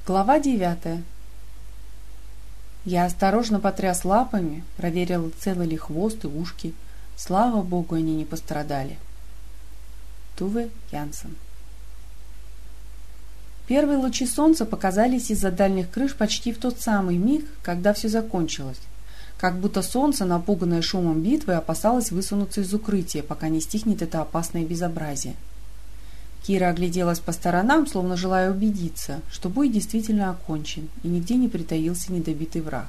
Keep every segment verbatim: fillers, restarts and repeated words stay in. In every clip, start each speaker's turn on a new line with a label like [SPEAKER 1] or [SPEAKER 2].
[SPEAKER 1] Глава девятая. Я осторожно потряс лапами, проверил, целы ли хвост и ушки. Слава богу, они не пострадали. Туве Янсен. Первые лучи солнца показались из-за дальних крыш почти в тот самый миг, когда все закончилось. Как будто солнце, напуганное шумом битвы, опасалось высунуться из укрытия, пока не стихнет это опасное безобразие. Кира огляделась по сторонам, словно желая убедиться, что бой действительно окончен, и нигде не притаился недобитый враг.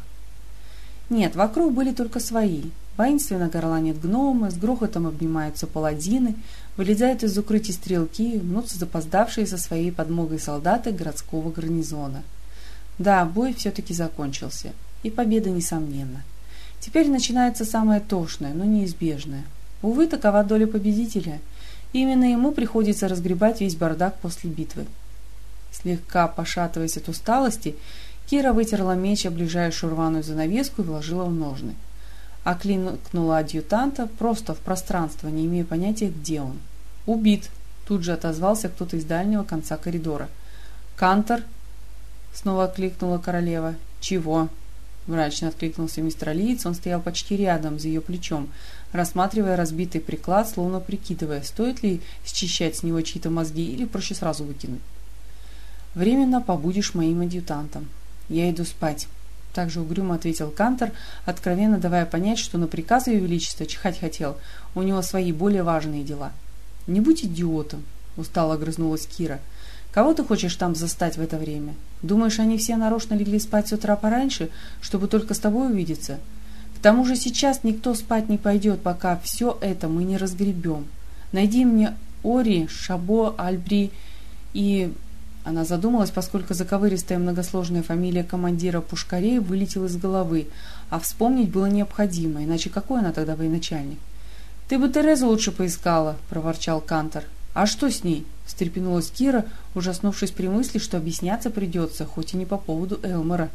[SPEAKER 1] Нет, вокруг были только свои. Воинственно горланят гномы, с грохотом обнимаются паладины, вылезают из укрытий стрелки, мнутся запоздавшие со своей подмогой солдаты городского гарнизона. Да, бой все-таки закончился, и победа несомненна. Теперь начинается самое тошное, но неизбежное. Увы, такова доля победителя. Именно ему приходится разгребать весь бардак после битвы. Слегка пошатываясь от усталости, Кира вытерла меч об ближайшую рваную занавеску и вложила в ножны. Окликнула адъютанта просто в пространство, не имея понятия, где он. «Убит!» — тут же отозвался кто-то из дальнего конца коридора. «Кантор!» — снова окликнула королева. «Чего?» — мрачно откликнулся мистер Алиец. Он стоял почти рядом, за ее плечом, рассматривая разбитый приклад, словно прикидывая, стоит ли счищать с него чьи-то мозги или проще сразу выкинуть. «Временно побудешь моим адъютантом. Я иду спать», — также угрюмо ответил Кантор, откровенно давая понять, что на приказ Ее Величества чихать хотел, у него свои более важные дела. «Не будь идиотом», — устало огрызнулась Кира. «Кого ты хочешь там застать в это время? Думаешь, они все нарочно легли спать с утра пораньше, чтобы только с тобой увидеться? К тому же сейчас никто спать не пойдет, пока все это мы не разгребем. Найди мне Ори, Шабо, Альбри и...» Она задумалась, поскольку заковыристая многосложная фамилия командира пушкарей вылетела из головы, а вспомнить было необходимо, иначе какой она тогда военачальник? «Ты бы Терезу лучше поискала», — проворчал Кантор. «А что с ней?» — встрепенулась Кира, ужаснувшись при мысли, что объясняться придется, хоть и не по поводу Элмора.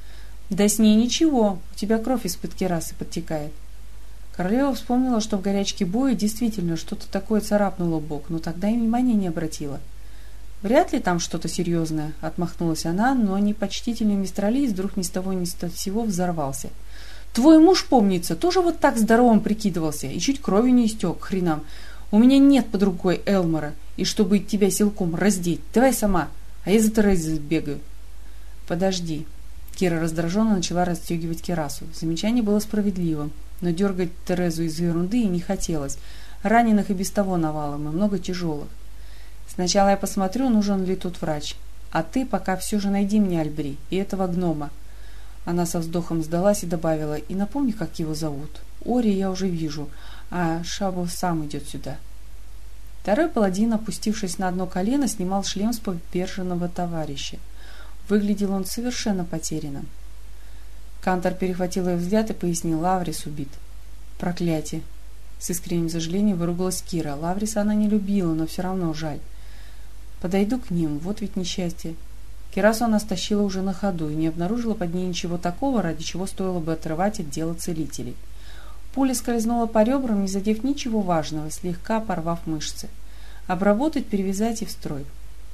[SPEAKER 1] «Да с ней ничего, у тебя кровь из-под кирасы подтекает». Королева вспомнила, что в горячке боя действительно что-то такое царапнуло бок, но тогда и внимания не обратила. «Вряд ли там что-то серьезное», — отмахнулась она, но непочтительный мистер Алиец вдруг ни с того ни с сего взорвался. «Твой муж, помнится, тоже вот так здоровым прикидывался и чуть кровью не истек, хренам. У меня нет под рукой Элмора, и чтобы тебя силком раздеть, давай сама, а я за Терезой сбегаю». «Подожди». Кира раздраженно начала расстегивать кирасу. Замечание было справедливым, но дергать Терезу из ерунды и не хотелось. Раненых и без того навалом, и много тяжелых. «Сначала я посмотрю, нужен ли тут врач. А ты пока все же найди мне Альбри и этого гнома». Она со вздохом сдалась и добавила: «И напомни, как его зовут. Ори я уже вижу, а Шабо сам идет сюда». Второй паладин, опустившись на одно колено, снимал шлем с поверженного товарища. Выглядел он совершенно потерянным. Кантор перехватил ее взгляд и пояснил: «Лаврис убит». «Проклятие!» С искренним сожалением выругалась Кира. Лавриса она не любила, но все равно жаль. «Подойду к ним, вот ведь несчастье». Кирасу она стащила уже на ходу и не обнаружила под ней ничего такого, ради чего стоило бы отрывать от дела целителей. Пуля скользнула по ребрам, не задев ничего важного, слегка порвав мышцы. Обработать, перевязать и в строй.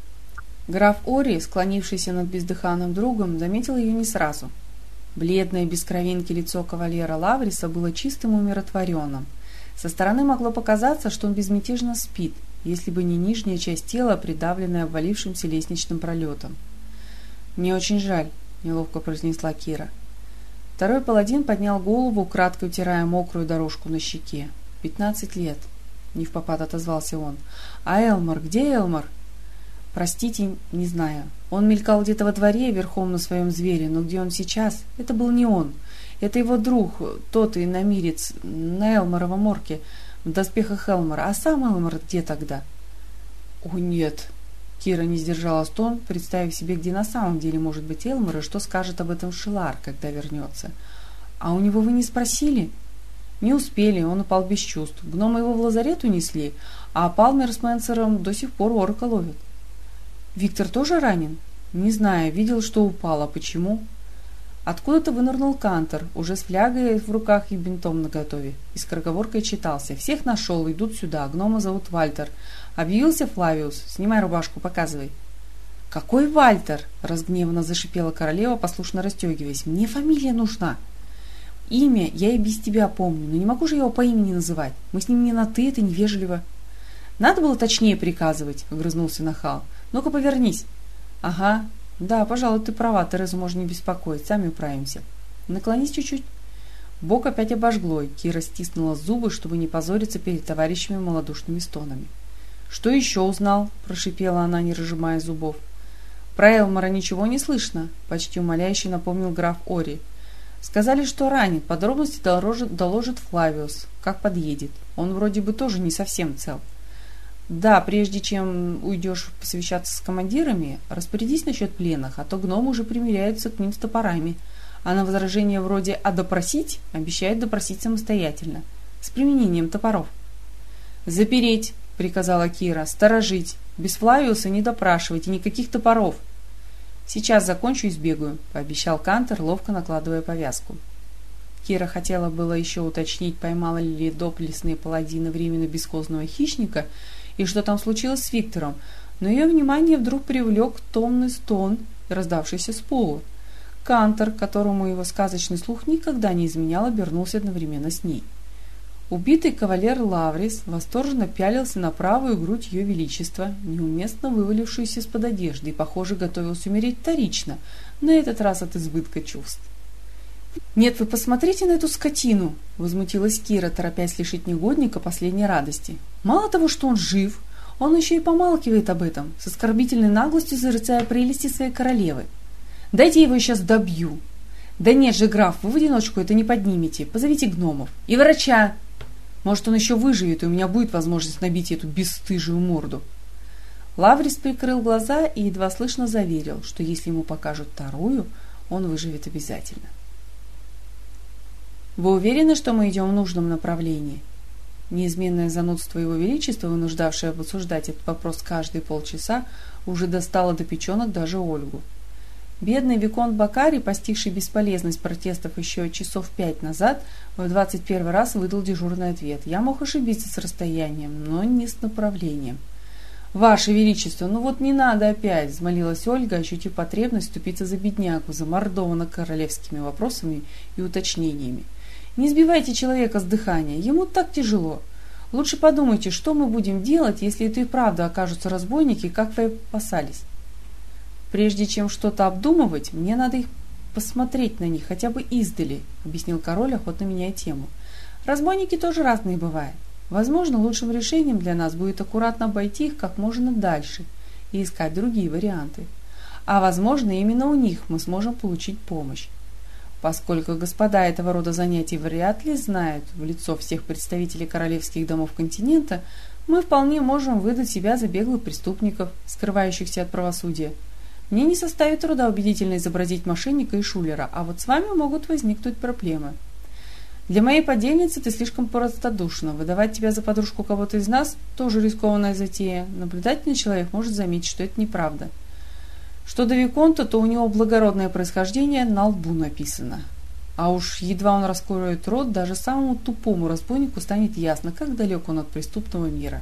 [SPEAKER 1] Граф Ори, склонившийся над бездыханным другом, заметил ее не сразу. Бледное, без кровинки лицо кавалера Лавриса было чистым и умиротворенным. Со стороны могло показаться, что он безмятежно спит, если бы не нижняя часть тела, придавленная обвалившимся лестничным пролетом. «Мне очень жаль», — неловко произнесла Кира. Второй паладин поднял голову, кратко утирая мокрую дорожку на щеке. «Пятнадцать лет», — невпопад отозвался он. «А Элмор? Где Элмор?» «Простите, не знаю. Он мелькал где-то во дворе, верхом на своем звере, но где он сейчас? Это был не он. Это его друг, тот и иномирец, на Элморовом орке, в доспехах Элмора. А сам Элмор где тогда?» «О, нет!» Кира не сдержала стон, представив себе, где на самом деле может быть Элмор и что скажет об этом Шелар, когда вернется. «А у него вы не спросили?» «Не успели, он упал без чувств. Гномы его в лазарет унесли, а Палмер с Менсером до сих пор орка ловят». «Виктор тоже ранен?» «Не знаю, видел, что упал. А почему?» Откуда-то вынырнул Кантор, уже с флягой в руках и бинтом наготове. И скороговоркой читался: «Всех нашел, идут сюда, гнома зовут Вальтер. Объявился Флавиус. Снимай рубашку, показывай». «Какой Вальтер?» – разгневанно зашипела королева, послушно расстегиваясь. «Мне фамилия нужна. Имя я и без тебя помню, но не могу же его по имени называть. Мы с ним не на «ты», это невежливо». «Надо было точнее приказывать», – огрызнулся нахал. «Ну-ка, повернись». «Ага, да, пожалуй, ты права, Терезу можно не беспокоить, сами управимся. Наклонись чуть-чуть». Бок опять обожгло, и Кира стиснула зубы, чтобы не позориться перед товарищами малодушными стонами. «Что еще узнал?» – прошипела она, не разжимая зубов. «Про Элмора ничего не слышно», – почти умоляюще напомнил граф Ори. «Сказали, что ранен, подробности доложит, доложит Флавиус, как подъедет. Он вроде бы тоже не совсем цел. Да, прежде чем уйдешь посовещаться с командирами, распорядись насчет пленных, а то гномы уже примиряются к ним с топорами, а на возражение вроде «а допросить» обещают допросить самостоятельно, с применением топоров». «Запереть», — приказала Кира, — «сторожить, без Флавиуса не допрашивать и никаких топоров». «Сейчас закончу и сбегаю», — пообещал Кантер, ловко накладывая повязку. Кира хотела было еще уточнить, поймала ли доблестные паладины временно бесхозного хищника и что там случилось с Виктором, но ее внимание вдруг привлек томный стон, раздавшийся с пола. Кантер, которому его сказочный слух никогда не изменял, обернулся одновременно с ней. Убитый кавалер Лаврис восторженно пялился на правую грудь ее величества, неуместно вывалившуюся из-под одежды, и, похоже, готовился умереть вторично, на этот раз от избытка чувств. «Нет, вы посмотрите на эту скотину!» — возмутилась Кира, торопясь лишить негодника последней радости. «Мало того, что он жив, он еще и помалкивает об этом, с оскорбительной наглостью зарыцая прелести своей королевы. Дайте я его сейчас добью!» «Да нет же, граф, вы в одиночку это не поднимете, позовите гномов. И врача! Может, он еще выживет, и у меня будет возможность набить эту бесстыжую морду». Лаврис прикрыл глаза и едва слышно заверил, что если ему покажут вторую, он выживет обязательно. «Вы уверены, что мы идем в нужном направлении?» Неизменное занудство его величества, вынуждавшее обсуждать этот вопрос каждые полчаса, уже достало до печенок даже Ольгу. Бедный виконт Бакари, постигший бесполезность протестов еще часов пять назад, в двадцать первый раз выдал дежурный ответ. Я мог ошибиться с расстоянием, но не с направлением. «Ваше Величество, ну вот не надо опять!» — взмолилась Ольга, ощутив потребность вступиться за беднягу, замордована королевскими вопросами и уточнениями. «Не сбивайте человека с дыхания, ему так тяжело. Лучше подумайте, что мы будем делать, если это и правда окажутся разбойники, как вы опасались. Прежде чем что-то обдумывать, мне надо их посмотреть на них, хотя бы издали», — объяснил король, охотно меняя тему. «Разбойники тоже разные бывают. Возможно, лучшим решением для нас будет аккуратно обойти их как можно дальше и искать другие варианты. А возможно, именно у них мы сможем получить помощь. Поскольку господа этого рода занятий вряд ли знают в лицо всех представителей королевских домов континента, мы вполне можем выдать себя за беглых преступников, скрывающихся от правосудия. Мне не составит труда убедительно изобразить мошенника и шулера, а вот с вами могут возникнуть проблемы. Для моей подельницы ты слишком простодушна. Выдавать тебя за подружку кого-то из нас – тоже рискованная затея. Наблюдательный человек может заметить, что это неправда. Что до виконта, то у него благородное происхождение на лбу написано. А уж едва он раскроет рот, даже самому тупому разбойнику станет ясно, как далек он от преступного мира.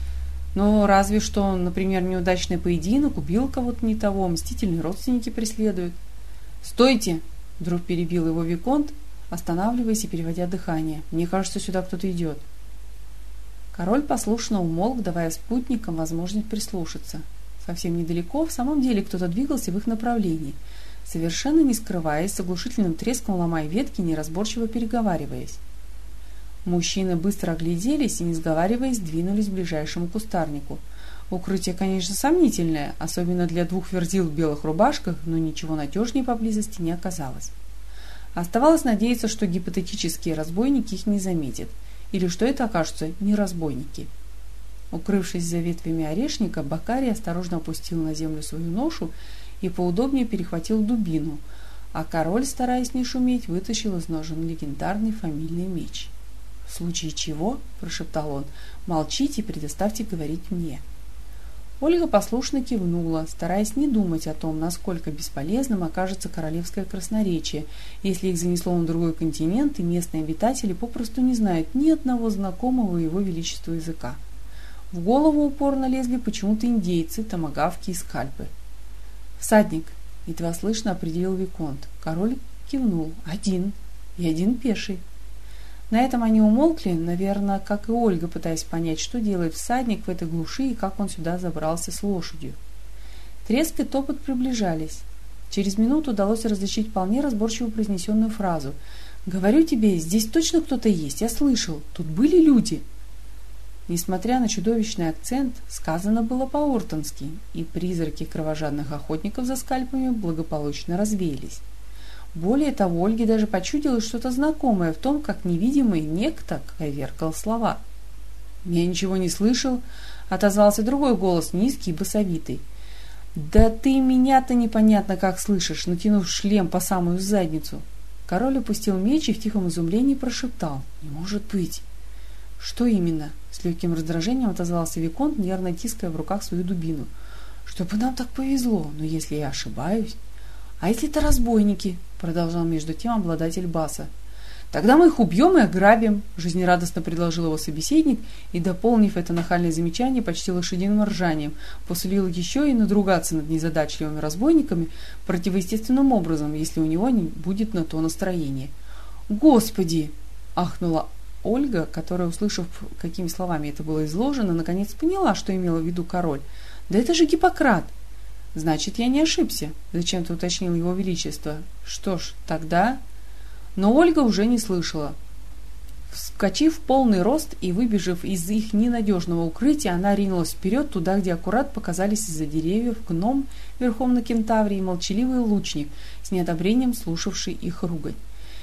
[SPEAKER 1] Но разве что, например, неудачный поединок, убил кого-то не того, мстительные родственники преследуют. «Стойте!» – вдруг перебил его виконт, останавливаясь и переводя дыхание. «Мне кажется, сюда кто-то идет». Король послушно умолк, давая спутникам возможность прислушаться. Совсем недалеко, в самом деле, кто-то двигался в их направлении, совершенно не скрываясь, с оглушительным треском ломая ветки, неразборчиво переговариваясь. Мужчины быстро огляделись и, не сговариваясь, двинулись к ближайшему кустарнику. Укрытие, конечно, сомнительное, особенно для двух верзил в белых рубашках, но ничего надежнее поблизости не оказалось. Оставалось надеяться, что гипотетические разбойники их не заметят, или что это окажутся не разбойники. Укрывшись за ветвями орешника, Бакари осторожно опустил на землю свою ношу и поудобнее перехватил дубину, а король, стараясь не шуметь, вытащил из ножен легендарный фамильный меч. «В случае чего, — прошептал он, — молчите и предоставьте говорить мне». Ольга послушно кивнула, стараясь не думать о том, насколько бесполезным окажется королевское красноречие, если их занесло на другой континент, и местные обитатели попросту не знают ни одного знакомого его величеству языка. В голову упорно лезли почему-то индейцы, томагавки и скальпы. Всадник, едва слышно определил виконт. Король кивнул. Один. И один пеший. На этом они умолкли, наверное, как и Ольга, пытаясь понять, что делает всадник в этой глуши и как он сюда забрался с лошадью. Треск и топот приближались. Через минуту удалось различить вполне разборчиво произнесенную фразу. «Говорю тебе, здесь точно кто-то есть, я слышал, тут были люди». Несмотря на чудовищный акцент, сказано было по-ортонски, и призраки кровожадных охотников за скальпами благополучно развеялись. Более того, Ольге даже почудилось что-то знакомое в том, как невидимый некто коверкал слова. «Я ничего не слышал», — отозвался другой голос, низкий и басовитый. «Да ты меня-то непонятно как слышишь», натянув шлем по самую задницу. Король опустил меч и в тихом изумлении прошептал. «Не может быть!» «Что именно?» — с легким раздражением отозвался виконт, нервно тиская в руках свою дубину. «Чтобы нам так повезло, но если я ошибаюсь...» «А если это разбойники?» — продолжал между тем обладатель баса. «Тогда мы их убьем и ограбим», — жизнерадостно предложил его собеседник и, дополнив это нахальное замечание почти лошадиным ржанием, посулил еще и надругаться над незадачливыми разбойниками противоестественным образом, если у него не будет на то настроение. «Господи!» — ахнула Ольга, которая, услышав, какими словами это было изложено, наконец поняла, что имел в виду король. «Да это же Гиппократ!» «Значит, я не ошибся», — зачем-то уточнил его величество. «Что ж, тогда...» Но Ольга уже не слышала. Вскочив в полный рост и выбежав из их ненадежного укрытия, она ринулась вперед туда, где аккурат показались из-за деревьев гном верхом на кентавре и молчаливый лучник, с неодобрением слушавший их ругань.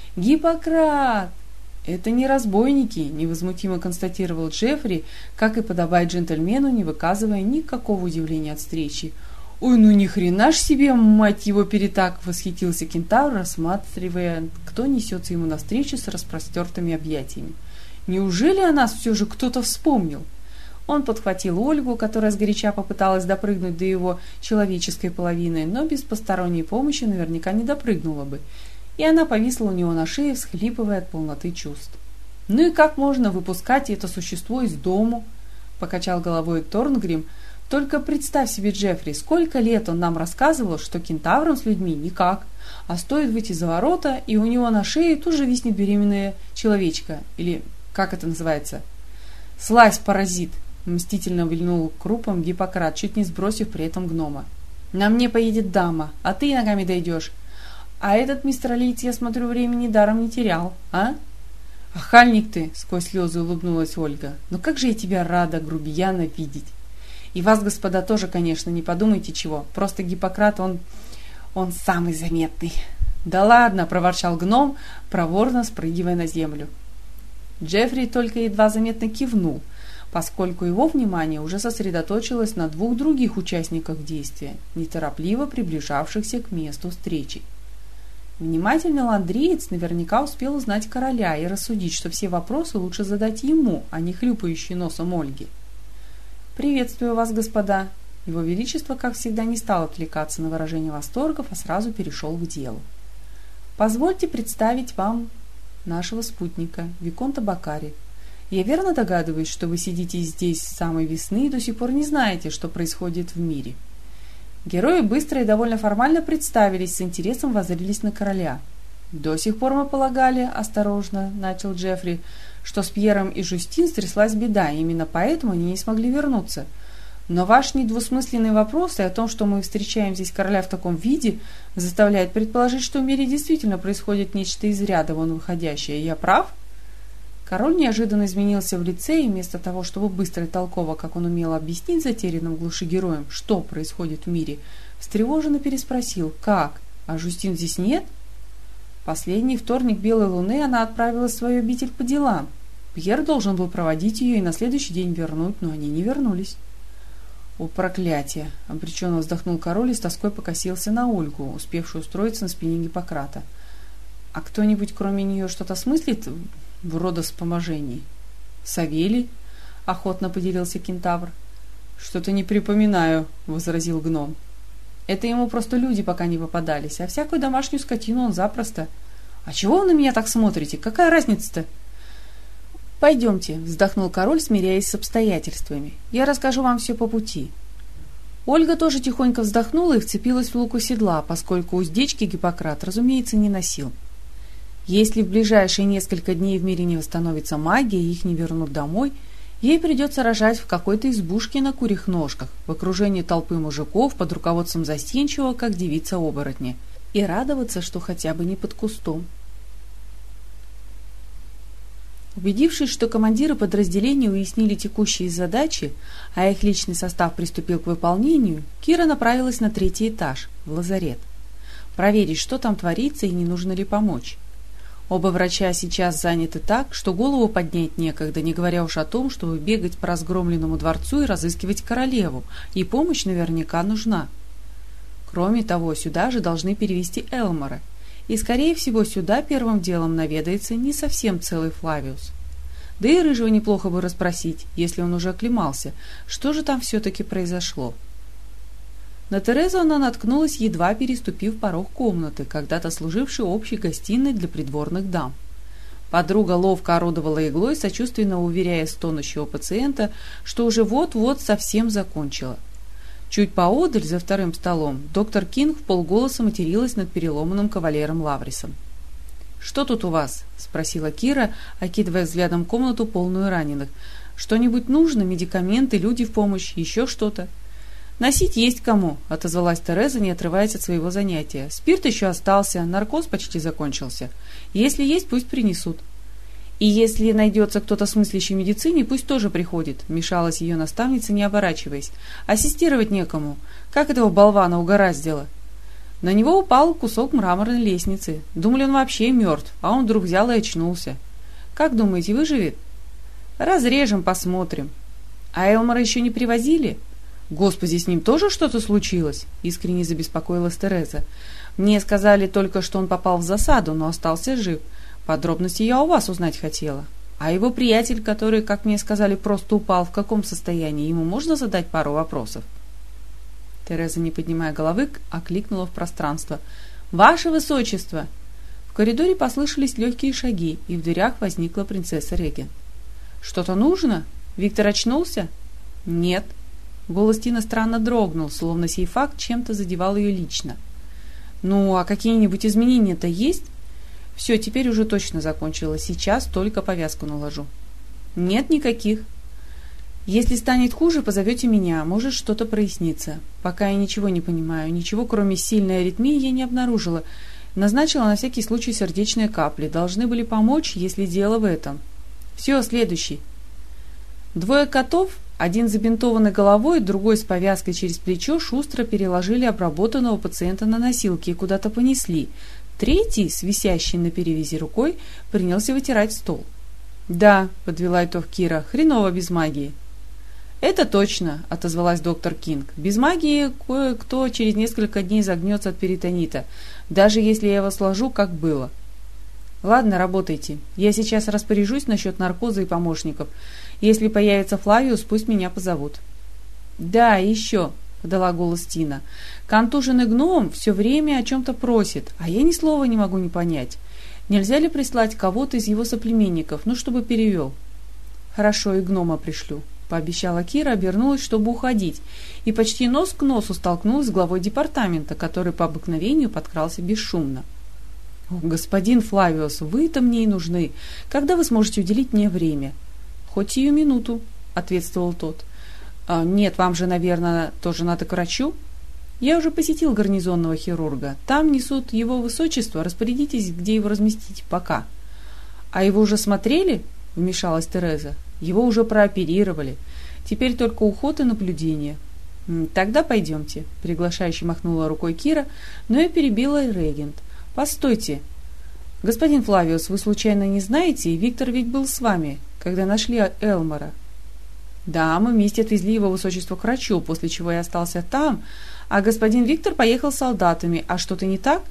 [SPEAKER 1] «Гиппократ! Это не разбойники», — невозмутимо констатировал Джеффри, как и подобает джентльмену, не выказывая никакого удивления от встречи. «Ой, ну ни хрена ж себе, мать его, перетак!» — восхитился кентавр, рассматривая, кто несется ему навстречу с распростертыми объятиями. «Неужели о нас все же кто-то вспомнил?» Он подхватил Ольгу, которая сгоряча попыталась допрыгнуть до его человеческой половины, но без посторонней помощи наверняка не допрыгнула бы, и она повисла у него на шее, всхлипывая от полноты чувств. «Ну и как можно выпускать это существо из дому?» — покачал головой Торнгрим. «Только представь себе, Джеффри, сколько лет он нам рассказывал, что кентаврам с людьми никак, а стоит выйти за ворота, и у него на шее тут же виснет беременная человечка, или как это называется?» «Слазь, паразит!» — мстительно вильнул крупом Гиппократ, чуть не сбросив при этом гнома. «На мне поедет дама, а ты ногами дойдешь. А этот мистер Лиц, я смотрю, времени даром не терял, а?» «Охальник ты!» — сквозь слезы улыбнулась Ольга. «Ну как же я тебя рада, грубияна, видеть!» «И вас, господа, тоже, конечно, не подумайте чего. Просто Гиппократ, он... он самый заметный». «Да ладно!» — проворчал гном, проворно спрыгивая на землю. Джеффри только едва заметно кивнул, поскольку его внимание уже сосредоточилось на двух других участниках действия, неторопливо приближавшихся к месту встречи. Внимательный ландриец наверняка успел узнать короля и рассудить, что все вопросы лучше задать ему, а не хлюпающей носом Ольге. «Приветствую вас, господа!» Его Величество, как всегда, не стал отвлекаться на выражение восторгов, а сразу перешел к делу. «Позвольте представить вам нашего спутника, виконта Бакари. Я верно догадываюсь, что вы сидите здесь с самой весны и до сих пор не знаете, что происходит в мире». Герои быстро и довольно формально представились, с интересом воззрелись на короля. «До сих пор мы полагали, — осторожно начал Джеффри, — что с Пьером и Жюстин стряслась беда, и именно поэтому они не смогли вернуться. Но ваш недвусмысленный вопрос и о том, что мы встречаем здесь короля в таком виде, заставляет предположить, что в мире действительно происходит нечто из ряда вон выходящее. Я прав?» Король неожиданно изменился в лице, и вместо того, чтобы быстро и толково, как он умел объяснить затерянным в глуши героям, что происходит в мире, встревоженно переспросил: «Как? А Жюстин здесь нет?» Последний вторник Белой Луны она отправилась в свою обитель по делам. Пьер должен был проводить ее и на следующий день вернуть, но они не вернулись. «О, проклятие!» — обреченно вздохнул король и с тоской покосился на Ольгу, успевшую устроиться на спине Гиппократа. «А кто-нибудь кроме нее что-то смыслит в родовспоможении?» «Савелий?» — охотно поделился кентавр. «Что-то не припоминаю», — возразил гном. «Это ему просто люди пока не попадались, а всякую домашнюю скотину он запросто...» «А чего вы на меня так смотрите? Какая разница-то?» «Пойдемте», — вздохнул король, смиряясь с обстоятельствами. «Я расскажу вам все по пути». Ольга тоже тихонько вздохнула и вцепилась в луку седла, поскольку уздечки Гиппократ, разумеется, не носил. Если в ближайшие несколько дней в мире не восстановится магия и их не вернут домой, ей придется рожать в какой-то избушке на курьих ножках, в окружении толпы мужиков под руководством застенчивого, как девица-оборотня, и радоваться, что хотя бы не под кустом. Убедившись, что командиры подразделений уяснили текущие задачи, а их личный состав приступил к выполнению, Кира направилась на третий этаж, в лазарет. Проверить, что там творится и не нужно ли помочь. Оба врача сейчас заняты так, что голову поднять некогда, не говоря уж о том, чтобы бегать по разгромленному дворцу и разыскивать королеву, и помощь наверняка нужна. Кроме того, сюда же должны перевести Элмора, и, скорее всего, сюда первым делом наведается не совсем целый Флавиус. Да и Рыжего неплохо бы расспросить, если он уже оклемался, что же там все-таки произошло. На Терезу она наткнулась, едва переступив порог комнаты, когда-то служившей общей гостиной для придворных дам. Подруга ловко орудовала иглой, сочувственно уверяя стонущего пациента, что уже вот-вот совсем закончила. Чуть поодаль, за вторым столом, доктор Кинг вполголоса материлась над переломанным кавалером Лаврисом. «Что тут у вас?» — спросила Кира, окидывая взглядом комнату, полную раненых. «Что-нибудь нужно? Медикаменты, люди в помощь, еще что-то?» «Носить есть кому», — отозвалась Тереза, не отрываясь от своего занятия. «Спирт еще остался, наркоз почти закончился. Если есть, пусть принесут». «И если найдется кто-то смыслящий в медицине, пусть тоже приходит», — мешалась ее наставница, не оборачиваясь. «Ассистировать некому. Как этого болвана угораздило?» На него упал кусок мраморной лестницы. Думали, он вообще мертв, а он вдруг взял и очнулся. «Как думаете, выживет?» «Разрежем, посмотрим». «А Элмора еще не привозили?» «Господи, с ним тоже что-то случилось?» — искренне забеспокоилась Тереза. «Мне сказали только, что он попал в засаду, но остался жив. Подробности я у вас узнать хотела. А его приятель, который, как мне сказали, просто упал, в каком состоянии? Ему можно задать пару вопросов?» Тереза, не поднимая головы, окликнула в пространство. «Ваше Высочество!» В коридоре послышались легкие шаги, и в дверях возникла принцесса Реген. «Что-то нужно? Виктор очнулся?» «Нет». Голос Тины странно дрогнул, словно сей факт чем-то задевал ее лично. «Ну, а какие-нибудь изменения-то есть?» «Все, теперь уже точно закончила. Сейчас только повязку наложу». «Нет никаких». «Если станет хуже, позовете меня. Может, что-то прояснится. Пока я ничего не понимаю. Ничего, кроме сильной аритмии, я не обнаружила. Назначила на всякий случай сердечные капли. Должны были помочь, если дело в этом. Все, следующий». Двое котов, один забинтованный головой, другой с повязкой через плечо, шустро переложили обработанного пациента на носилки и куда-то понесли. Третий, с висящей на перевязи рукой, принялся вытирать стол. «Да», — подвела итог Кира, — «хреново без магии». «Это точно», — отозвалась доктор Кинг. «Без магии кое-кто через несколько дней загнется от перитонита, даже если я его сложу, как было». «Ладно, работайте. Я сейчас распоряжусь насчет наркоза и помощников. Если появится Флавиус, пусть меня позовут». «Да, еще», — подала голос Тина. «Контуженный гном все время о чем-то просит, а я ни слова не могу не понять. Нельзя ли прислать кого-то из его соплеменников, ну, чтобы перевел?» «Хорошо, и гнома пришлю», — пообещала Кира, обернулась, чтобы уходить, и почти нос к носу столкнулась с главой департамента, который по обыкновению подкрался бесшумно. «О, господин Флавиус, вы-то мне и нужны. Когда вы сможете уделить мне время?» «Хоть сию минуту», — ответствовал тот. А, «Нет, вам же, наверное, тоже надо к врачу?» «Я уже посетил гарнизонного хирурга. Там несут его высочество. Распорядитесь, где его разместить. Пока». «А его уже смотрели?» — вмешалась Тереза. «Его уже прооперировали. Теперь только уход и наблюдение». «Тогда пойдемте», — приглашающе махнула рукой Кира, но я перебила регент. «Постойте. Господин Флавиус, вы случайно не знаете, Виктор ведь был с вами, когда нашли Элмора?» «Да, мы вместе отвезли его высочество к врачу, после чего я остался там, а господин Виктор поехал с солдатами. А что-то не так?»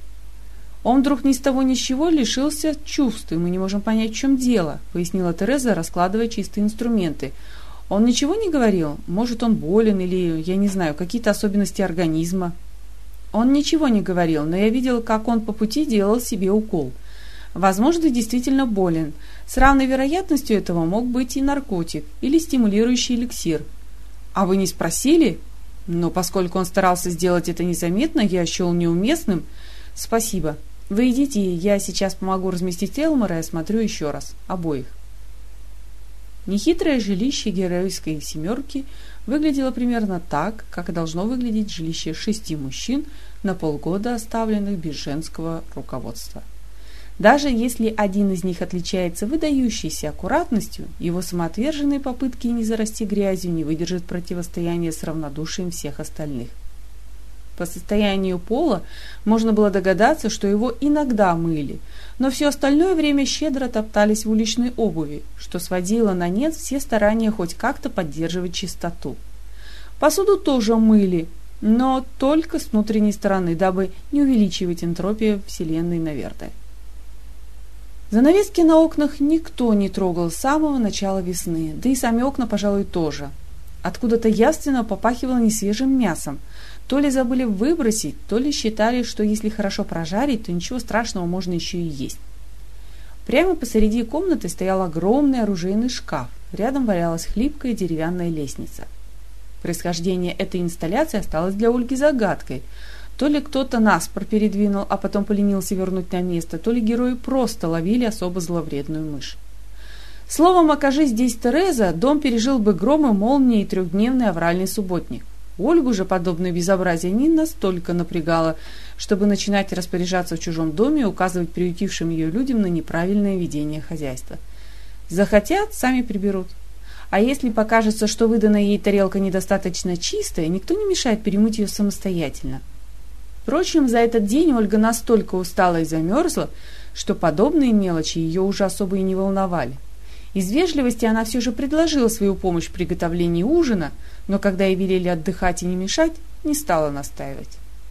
[SPEAKER 1] «Он вдруг ни с того ни с сего лишился чувств, и мы не можем понять, в чем дело», — пояснила Тереза, раскладывая чистые инструменты. «Он ничего не говорил? Может, он болен или, я не знаю, какие-то особенности организма?» «Он ничего не говорил, но я видел, как он по пути делал себе укол. Возможно, действительно болен. С равной вероятностью этого мог быть и наркотик или стимулирующий эликсир». «А вы не спросили?» Но поскольку он старался сделать это незаметно, я счел неуместным. Спасибо. Вы идите, я сейчас помогу разместить Элмора и осмотрю еще раз. Обоих. Нехитрое жилище героической семерки выглядело примерно так, как должно выглядеть жилище шести мужчин, на полгода оставленных без женского руководства. Даже если один из них отличается выдающейся аккуратностью, его самоотверженные попытки не зарасти грязью не выдержат противостояния с равнодушием всех остальных. По состоянию пола можно было догадаться, что его иногда мыли, но все остальное время щедро топтались в уличной обуви, что сводило на нет все старания хоть как-то поддерживать чистоту. Посуду тоже мыли, но только с внутренней стороны, дабы не увеличивать энтропию Вселенной, наверное. Занавески на окнах никто не трогал с самого начала весны, да и сами окна, пожалуй, тоже. Откуда-то явственно попахивало несвежим мясом. То ли забыли выбросить, то ли считали, что если хорошо прожарить, то ничего страшного, можно еще и есть. Прямо посреди комнаты стоял огромный оружейный шкаф. Рядом валялась хлипкая деревянная лестница. Происхождение этой инсталляции осталось для Ольги загадкой. То ли кто-то наспор передвинул, а потом поленился вернуть на место, то ли герои просто ловили особо зловредную мышь. Словом, окажись здесь Тереза, дом пережил бы гром и молнии и трехдневный авральный субботник. Ольгу же подобное безобразие не настолько напрягало, чтобы начинать распоряжаться в чужом доме и указывать приютившим ее людям на неправильное ведение хозяйства. Захотят, сами приберут. А если покажется, что выданная ей тарелка недостаточно чистая, никто не мешает перемыть ее самостоятельно. Впрочем, за этот день Ольга настолько устала и замерзла, что подобные мелочи ее уже особо и не волновали. Из вежливости она все же предложила свою помощь в приготовлении ужина, но когда ей велели отдыхать и не мешать, не стала настаивать.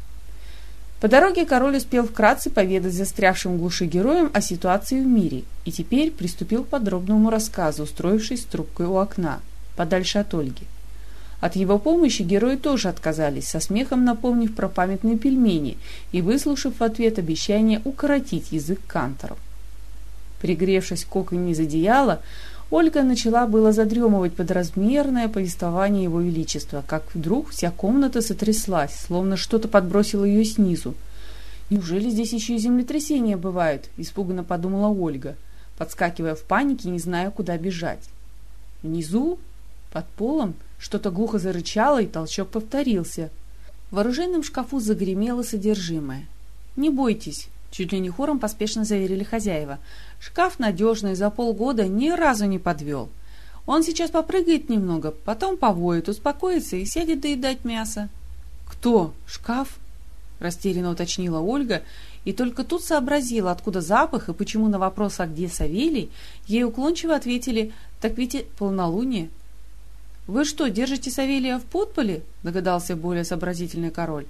[SPEAKER 1] По дороге король успел вкратце поведать застрявшим в глуши героям о ситуации в мире и теперь приступил к подробному рассказу, устроившись с трубкой у окна, подальше от Ольги. От его помощи герои тоже отказались, со смехом напомнив про памятные пельмени и выслушав в ответ обещание укоротить язык канторов. Пригревшись коконью из одеяла, Ольга начала было задремывать под размерное повествование его величества, как вдруг вся комната сотряслась, словно что-то подбросило ее снизу. «Неужели здесь еще и землетрясения бывают?» – испуганно подумала Ольга, подскакивая в панике, не зная, куда бежать. Внизу, под полом, что-то глухо зарычало, и толчок повторился. В оружейном шкафу загремело содержимое. «Не бойтесь», — чуть ли не хором поспешно заверили хозяева. «Шкаф надежный, за полгода ни разу не подвел. Он сейчас попрыгает немного, потом повоет, успокоится и сядет доедать мясо». «Кто? Шкаф?» — растерянно уточнила Ольга, и только тут сообразила, откуда запах и почему на вопрос «а где Савелий?» ей уклончиво ответили: «Так ведь и полнолуние». «Вы что, держите Савелия в подполе?» — догадался более сообразительный король.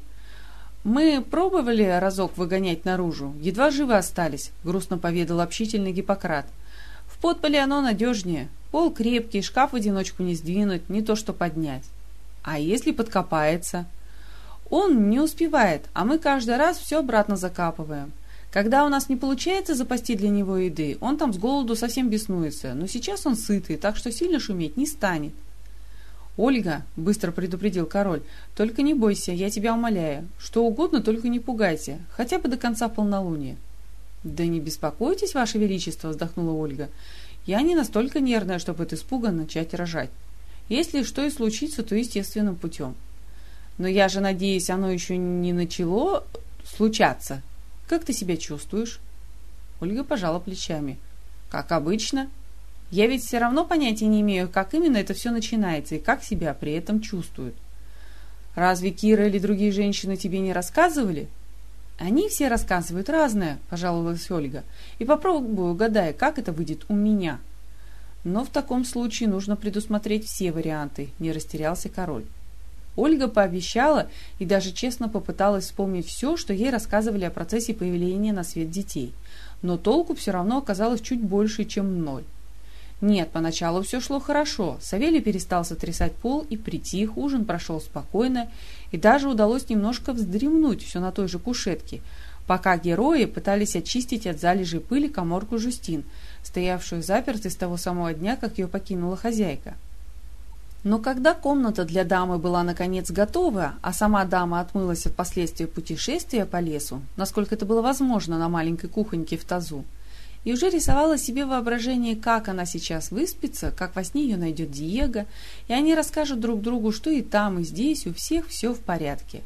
[SPEAKER 1] «Мы пробовали разок выгонять наружу, едва живы остались», — грустно поведал общительный Гиппократ. «В подполе оно надежнее, пол крепкий, шкаф в одиночку не сдвинуть, не то что поднять. А если подкопается?» «Он не успевает, а мы каждый раз все обратно закапываем. Когда у нас не получается запасти для него еды, он там с голоду совсем беснуется, но сейчас он сытый, так что сильно шуметь не станет». «Ольга», — быстро предупредил король, — «только не бойся, я тебя умоляю. Что угодно, только не пугайся, хотя бы до конца полнолуния». «Да не беспокойтесь, ваше величество», — вздохнула Ольга. «Я не настолько нервная, чтобы от испуга начать рожать. Если что и случится, то естественным путем. Но я же надеюсь, оно еще не начало случаться. Как ты себя чувствуешь?» Ольга пожала плечами. «Как обычно. Я ведь все равно понятия не имею, как именно это все начинается и как себя при этом чувствуют. Разве Кира или другие женщины тебе не рассказывали?» «Они все рассказывают разное», — пожаловалась Ольга. «И попробуй угадай, как это выйдет у меня». «Но в таком случае нужно предусмотреть все варианты», — не растерялся король. Ольга пообещала и даже честно попыталась вспомнить все, что ей рассказывали о процессе появления на свет детей. Но толку все равно оказалось чуть больше, чем ноль. Нет, поначалу все шло хорошо. Савелий перестал сотрясать пол и притих, ужин прошел спокойно, и даже удалось немножко вздремнуть все на той же кушетке, пока герои пытались очистить от залежей пыли каморку Жюстин, стоявшую запертой с того самого дня, как ее покинула хозяйка. Но когда комната для дамы была наконец готова, а сама дама отмылась от последствий путешествия по лесу, насколько это было возможно на маленькой кухоньке в тазу, и уже рисовала себе воображение, как она сейчас выспится, как во сне ее найдет Диего, и они расскажут друг другу, что и там, и здесь у всех все в порядке.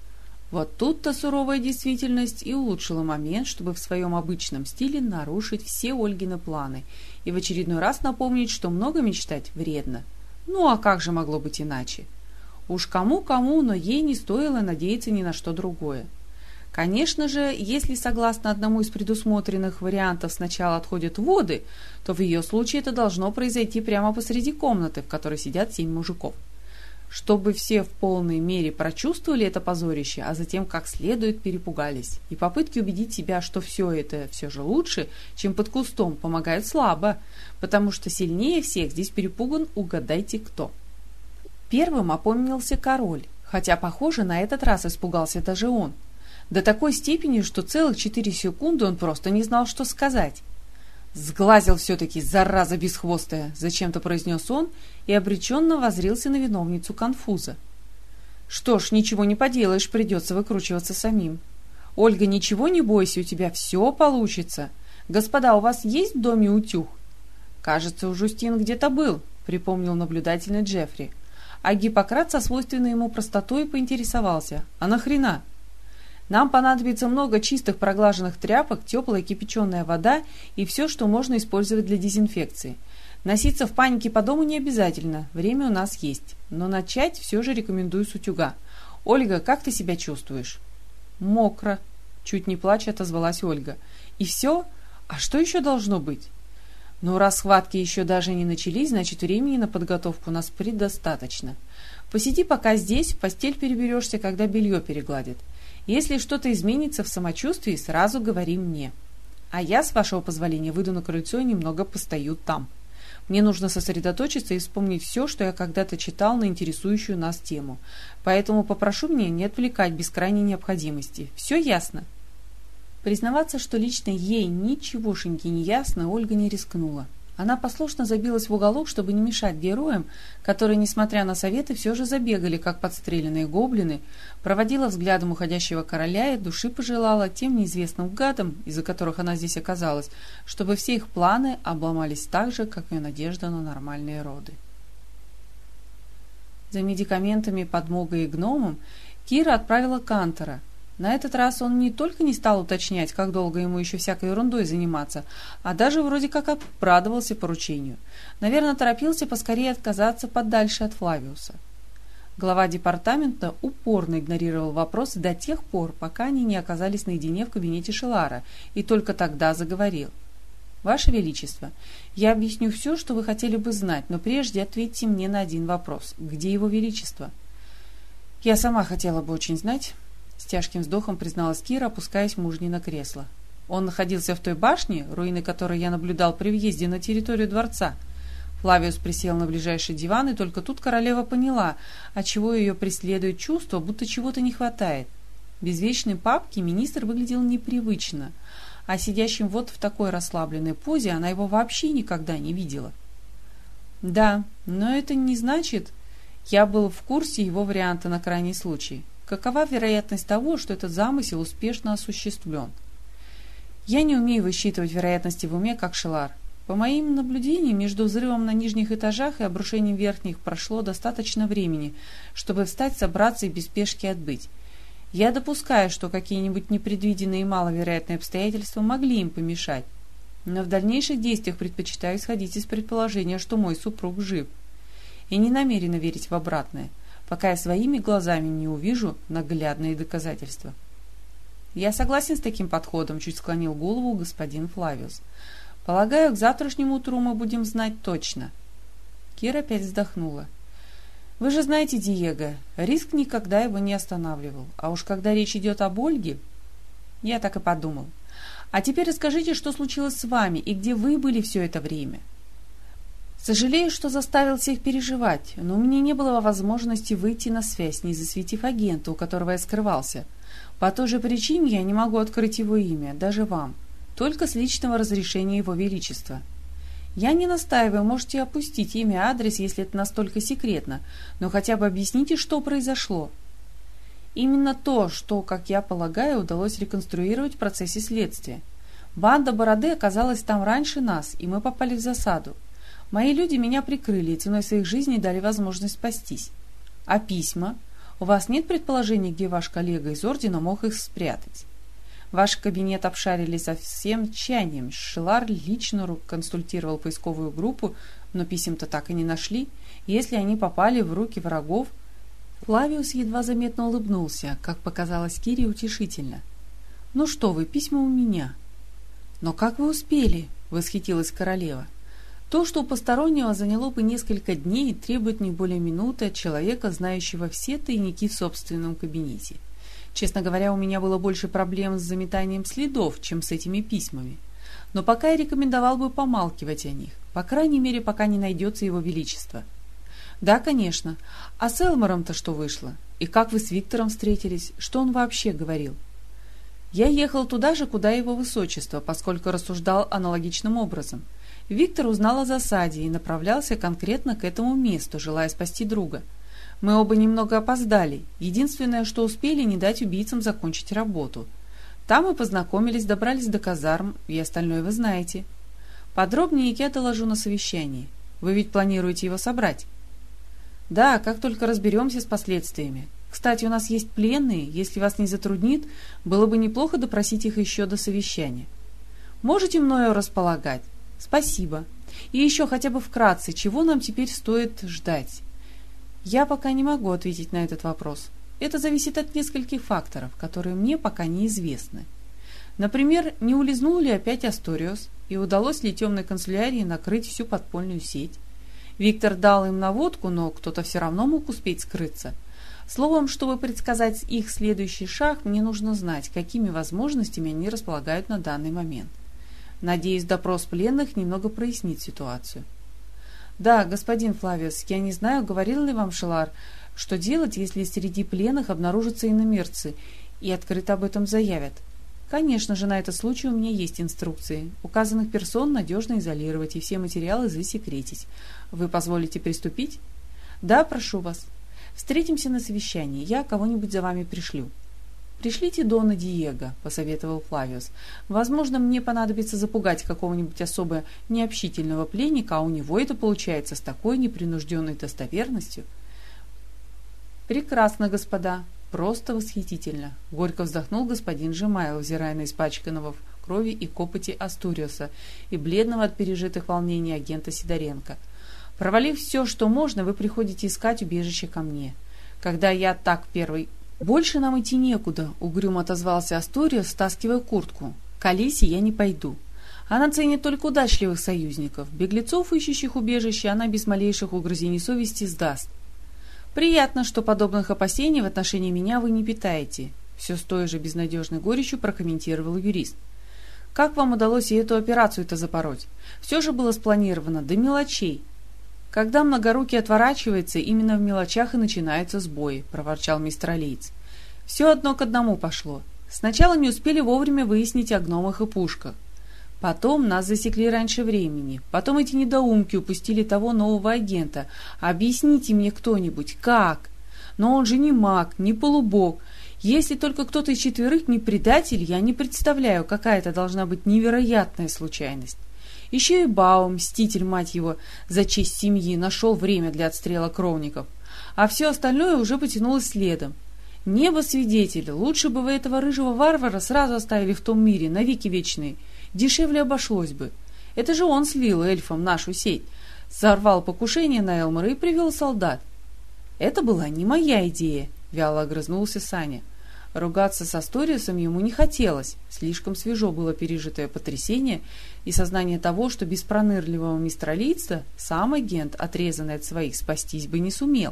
[SPEAKER 1] Вот тут-то суровая действительность и улучшила момент, чтобы в своем обычном стиле нарушить все Ольгины планы и в очередной раз напомнить, что много мечтать вредно. Ну а как же могло быть иначе? Уж кому-кому, но ей не стоило надеяться ни на что другое. Конечно же, если согласно одному из предусмотренных вариантов сначала отходят воды, то в ее случае это должно произойти прямо посреди комнаты, в которой сидят семь мужиков. Чтобы все в полной мере прочувствовали это позорище, а затем как следует перепугались. И попытки убедить себя, что все это все же лучше, чем под кустом, помогают слабо, потому что сильнее всех здесь перепуган угадайте кто. Первым опомнился король, хотя, похоже, на этот раз испугался даже он. До такой степени, что целых четыре секунды он просто не знал, что сказать. «Сглазил все-таки, зараза бесхвостая!» — зачем-то произнес он и обреченно воззрился на виновницу конфуза. «Что ж, ничего не поделаешь, придется выкручиваться самим. Ольга, ничего не бойся, у тебя все получится. Господа, у вас есть в доме утюг?» «Кажется, у Жустин где-то был», — припомнил наблюдательный Джеффри. А Гиппократ со свойственной ему простотой поинтересовался. «А нахрена?» «Нам понадобится много чистых проглаженных тряпок, теплая кипяченая вода и все, что можно использовать для дезинфекции. Носиться в панике по дому не обязательно, время у нас есть. Но начать все же рекомендую с утюга. Ольга, как ты себя чувствуешь?» «Мокро», — чуть не плача отозвалась Ольга. «И все? А что еще должно быть?» «Ну, раз схватки еще даже не начались, значит, времени на подготовку у нас предостаточно. Посиди пока здесь, в постель переберешься, когда белье перегладят. Если что-то изменится в самочувствии, сразу говори мне. А я, с вашего позволения, выйду на крыльцо и немного постою там. Мне нужно сосредоточиться и вспомнить все, что я когда-то читал на интересующую нас тему. Поэтому попрошу меня не отвлекать без крайней необходимости. Все ясно?» Признаваться, что лично ей ничегошеньки не ясно, Ольга не рискнула. Она послушно забилась в уголок, чтобы не мешать героям, которые, несмотря на советы, все же забегали, как подстреленные гоблины, проводила взглядом уходящего короля и души пожелала тем неизвестным гадам, из-за которых она здесь оказалась, чтобы все их планы обломались так же, как ее надежда на нормальные роды. За медикаментами, подмогой и гномом Кира отправила Кантора. На этот раз он не только не стал уточнять, как долго ему еще всякой ерундой заниматься, а даже вроде как обрадовался поручению. Наверное, торопился поскорее отказаться подальше от Флавиуса. Глава департамента упорно игнорировал вопросы до тех пор, пока они не оказались наедине в кабинете Шелара, и только тогда заговорил. «Ваше Величество, я объясню все, что вы хотели бы знать, но прежде ответьте мне на один вопрос. Где Его Величество?» «Я сама хотела бы очень знать», — с тяжким вздохом призналась Кира, опускаясь в мужнино кресло. «Он находился в той башне, руины которой я наблюдал при въезде на территорию дворца». Флавиус присел на ближайший диван, и только тут королева поняла, отчего ее преследует чувство, будто чего-то не хватает. Без вечной папки министр выглядел непривычно, а сидящим вот в такой расслабленной позе она его вообще никогда не видела. «Да, но это не значит...» Я был в курсе его варианта на крайний случай. Какова вероятность того, что этот замысел успешно осуществлен? Я не умею высчитывать вероятности в уме, как Шелар. По моим наблюдениям, между взрывом на нижних этажах и обрушением верхних прошло достаточно времени, чтобы встать, собраться и без спешки отбыть. Я допускаю, что какие-нибудь непредвиденные и маловероятные обстоятельства могли им помешать, но в дальнейших действиях предпочитаю исходить из предположения, что мой супруг жив. И не намерена верить в обратное, пока я своими глазами не увижу наглядные доказательства. «Я согласен с таким подходом», — чуть склонил голову господин Флавиус. «Полагаю, к завтрашнему утру мы будем знать точно». Кира опять вздохнула. «Вы же знаете, Диего, риск никогда его не останавливал. А уж когда речь идет об Ольге...» «Я так и подумал. А теперь расскажите, что случилось с вами и где вы были все это время». «Сожалею, что заставил всех переживать, но у меня не было возможности выйти на связь, не засветив агента, у которого я скрывался. По той же причине я не могу открыть его имя, даже вам, только с личного разрешения Его Величества. Я не настаиваю, можете опустить имя и адрес, если это настолько секретно, но хотя бы объясните, что произошло. Именно то, что, как я полагаю, удалось реконструировать в процессе следствия. Банда Бороды оказалась там раньше нас, и мы попали в засаду. Мои люди меня прикрыли и ценой своих жизней дали возможность спастись. А письма? У вас нет предположений, где ваш коллега из Ордена мог их спрятать? Ваш кабинет обшарили со всем тщанием. Шелар лично консультировал поисковую группу, но писем-то так и не нашли. Если они попали в руки врагов... Флавиус едва заметно улыбнулся, как показалось Кире утешительно. «Ну что вы, письма у меня». «Но как вы успели?» — восхитилась королева. «То, что у постороннего заняло бы несколько дней, требует не более минуты от человека, знающего все тайники в собственном кабинете. Честно говоря, у меня было больше проблем с заметанием следов, чем с этими письмами. Но пока я рекомендовал бы помалкивать о них, по крайней мере, пока не найдется его величество». «Да, конечно. А с Элмором-то что вышло? И как вы с Виктором встретились? Что он вообще говорил?» «Я ехал туда же, куда его высочество, поскольку рассуждал аналогичным образом. Виктор узнал о засаде и направлялся конкретно к этому месту, желая спасти друга. Мы оба немного опоздали. Единственное, что успели, не дать убийцам закончить работу. Там мы познакомились, добрались до казарм, и остальное вы знаете. Подробнее я доложу на совещании. Вы ведь планируете его собрать?» «Да, как только разберемся с последствиями. Кстати, у нас есть пленные. Если вас не затруднит, было бы неплохо допросить их еще до совещания. Можете мною располагать? Спасибо. И еще хотя бы вкратце, чего нам теперь стоит ждать?» «Я пока не могу ответить на этот вопрос. Это зависит от нескольких факторов, которые мне пока неизвестны. Например, не улизнул ли опять Асториос, и удалось ли темной канцелярии накрыть всю подпольную сеть. Виктор дал им наводку, но кто-то все равно мог успеть скрыться. Словом, чтобы предсказать их следующий шаг, мне нужно знать, какими возможностями они располагают на данный момент. Надеюсь, допрос пленных немного прояснит ситуацию». «Да, господин Флавиус, я не знаю, говорил ли вам Шелар, что делать, если среди пленных обнаружатся иномерцы и открыто об этом заявят. Конечно же, на этот случай у меня есть инструкции. Указанных персон надежно изолировать и все материалы засекретить. Вы позволите приступить?» «Да, прошу вас. Встретимся на совещании. Я кого-нибудь за вами пришлю». «Пришлите Дона Диего», — посоветовал Флавиус. «Возможно, мне понадобится запугать какого-нибудь особо необщительного пленника, а у него это получается с такой непринужденной достоверностью». «Прекрасно, господа. Просто восхитительно», — горько вздохнул господин Жемайл, взирая на испачканного в крови и копоти Астуриуса и бледного от пережитых волнений агента Сидоренко. «Провалив все, что можно, вы приходите искать убежище ко мне. Когда я так первый...» «Больше нам идти некуда», — угрюмо отозвался Астуриус, стаскивая куртку. «К Алисе я не пойду. Она ценит только удачливых союзников. Беглецов, ищущих убежище, она без малейших угрызений совести сдаст». «Приятно, что подобных опасений в отношении меня вы не питаете», — все с той же безнадежной горечью прокомментировал юрист. «Как вам удалось и эту операцию-то запороть? Все же было спланировано до мелочей». «Когда многорукий отворачивается, именно в мелочах и начинаются сбои», — проворчал мистер Алиец. «Все одно к одному пошло. Сначала не успели вовремя выяснить о гномах и пушках. Потом нас засекли раньше времени. Потом эти недоумки упустили того нового агента. Объясните мне кто-нибудь, как? Но он же не маг, не полубог. Если только кто-то из четверых не предатель, я не представляю, какая это должна быть невероятная случайность. Еще и Баум, мститель, мать его, за честь семьи, нашел время для отстрела кровников. А все остальное уже потянулось следом. Небо свидетели, лучше бы вы этого рыжего варвара сразу оставили в том мире, навеки вечные. Дешевле обошлось бы. Это же он слил эльфам нашу сеть, сорвал покушение на Элмора и привел солдат». «Это была не моя идея», — вяло огрызнулся Саня. Ругаться с Асториусом ему не хотелось, слишком свежо было пережитое потрясение и сознание того, что без пронырливого мистера Литца сам агент, отрезанный от своих, спастись бы не сумел.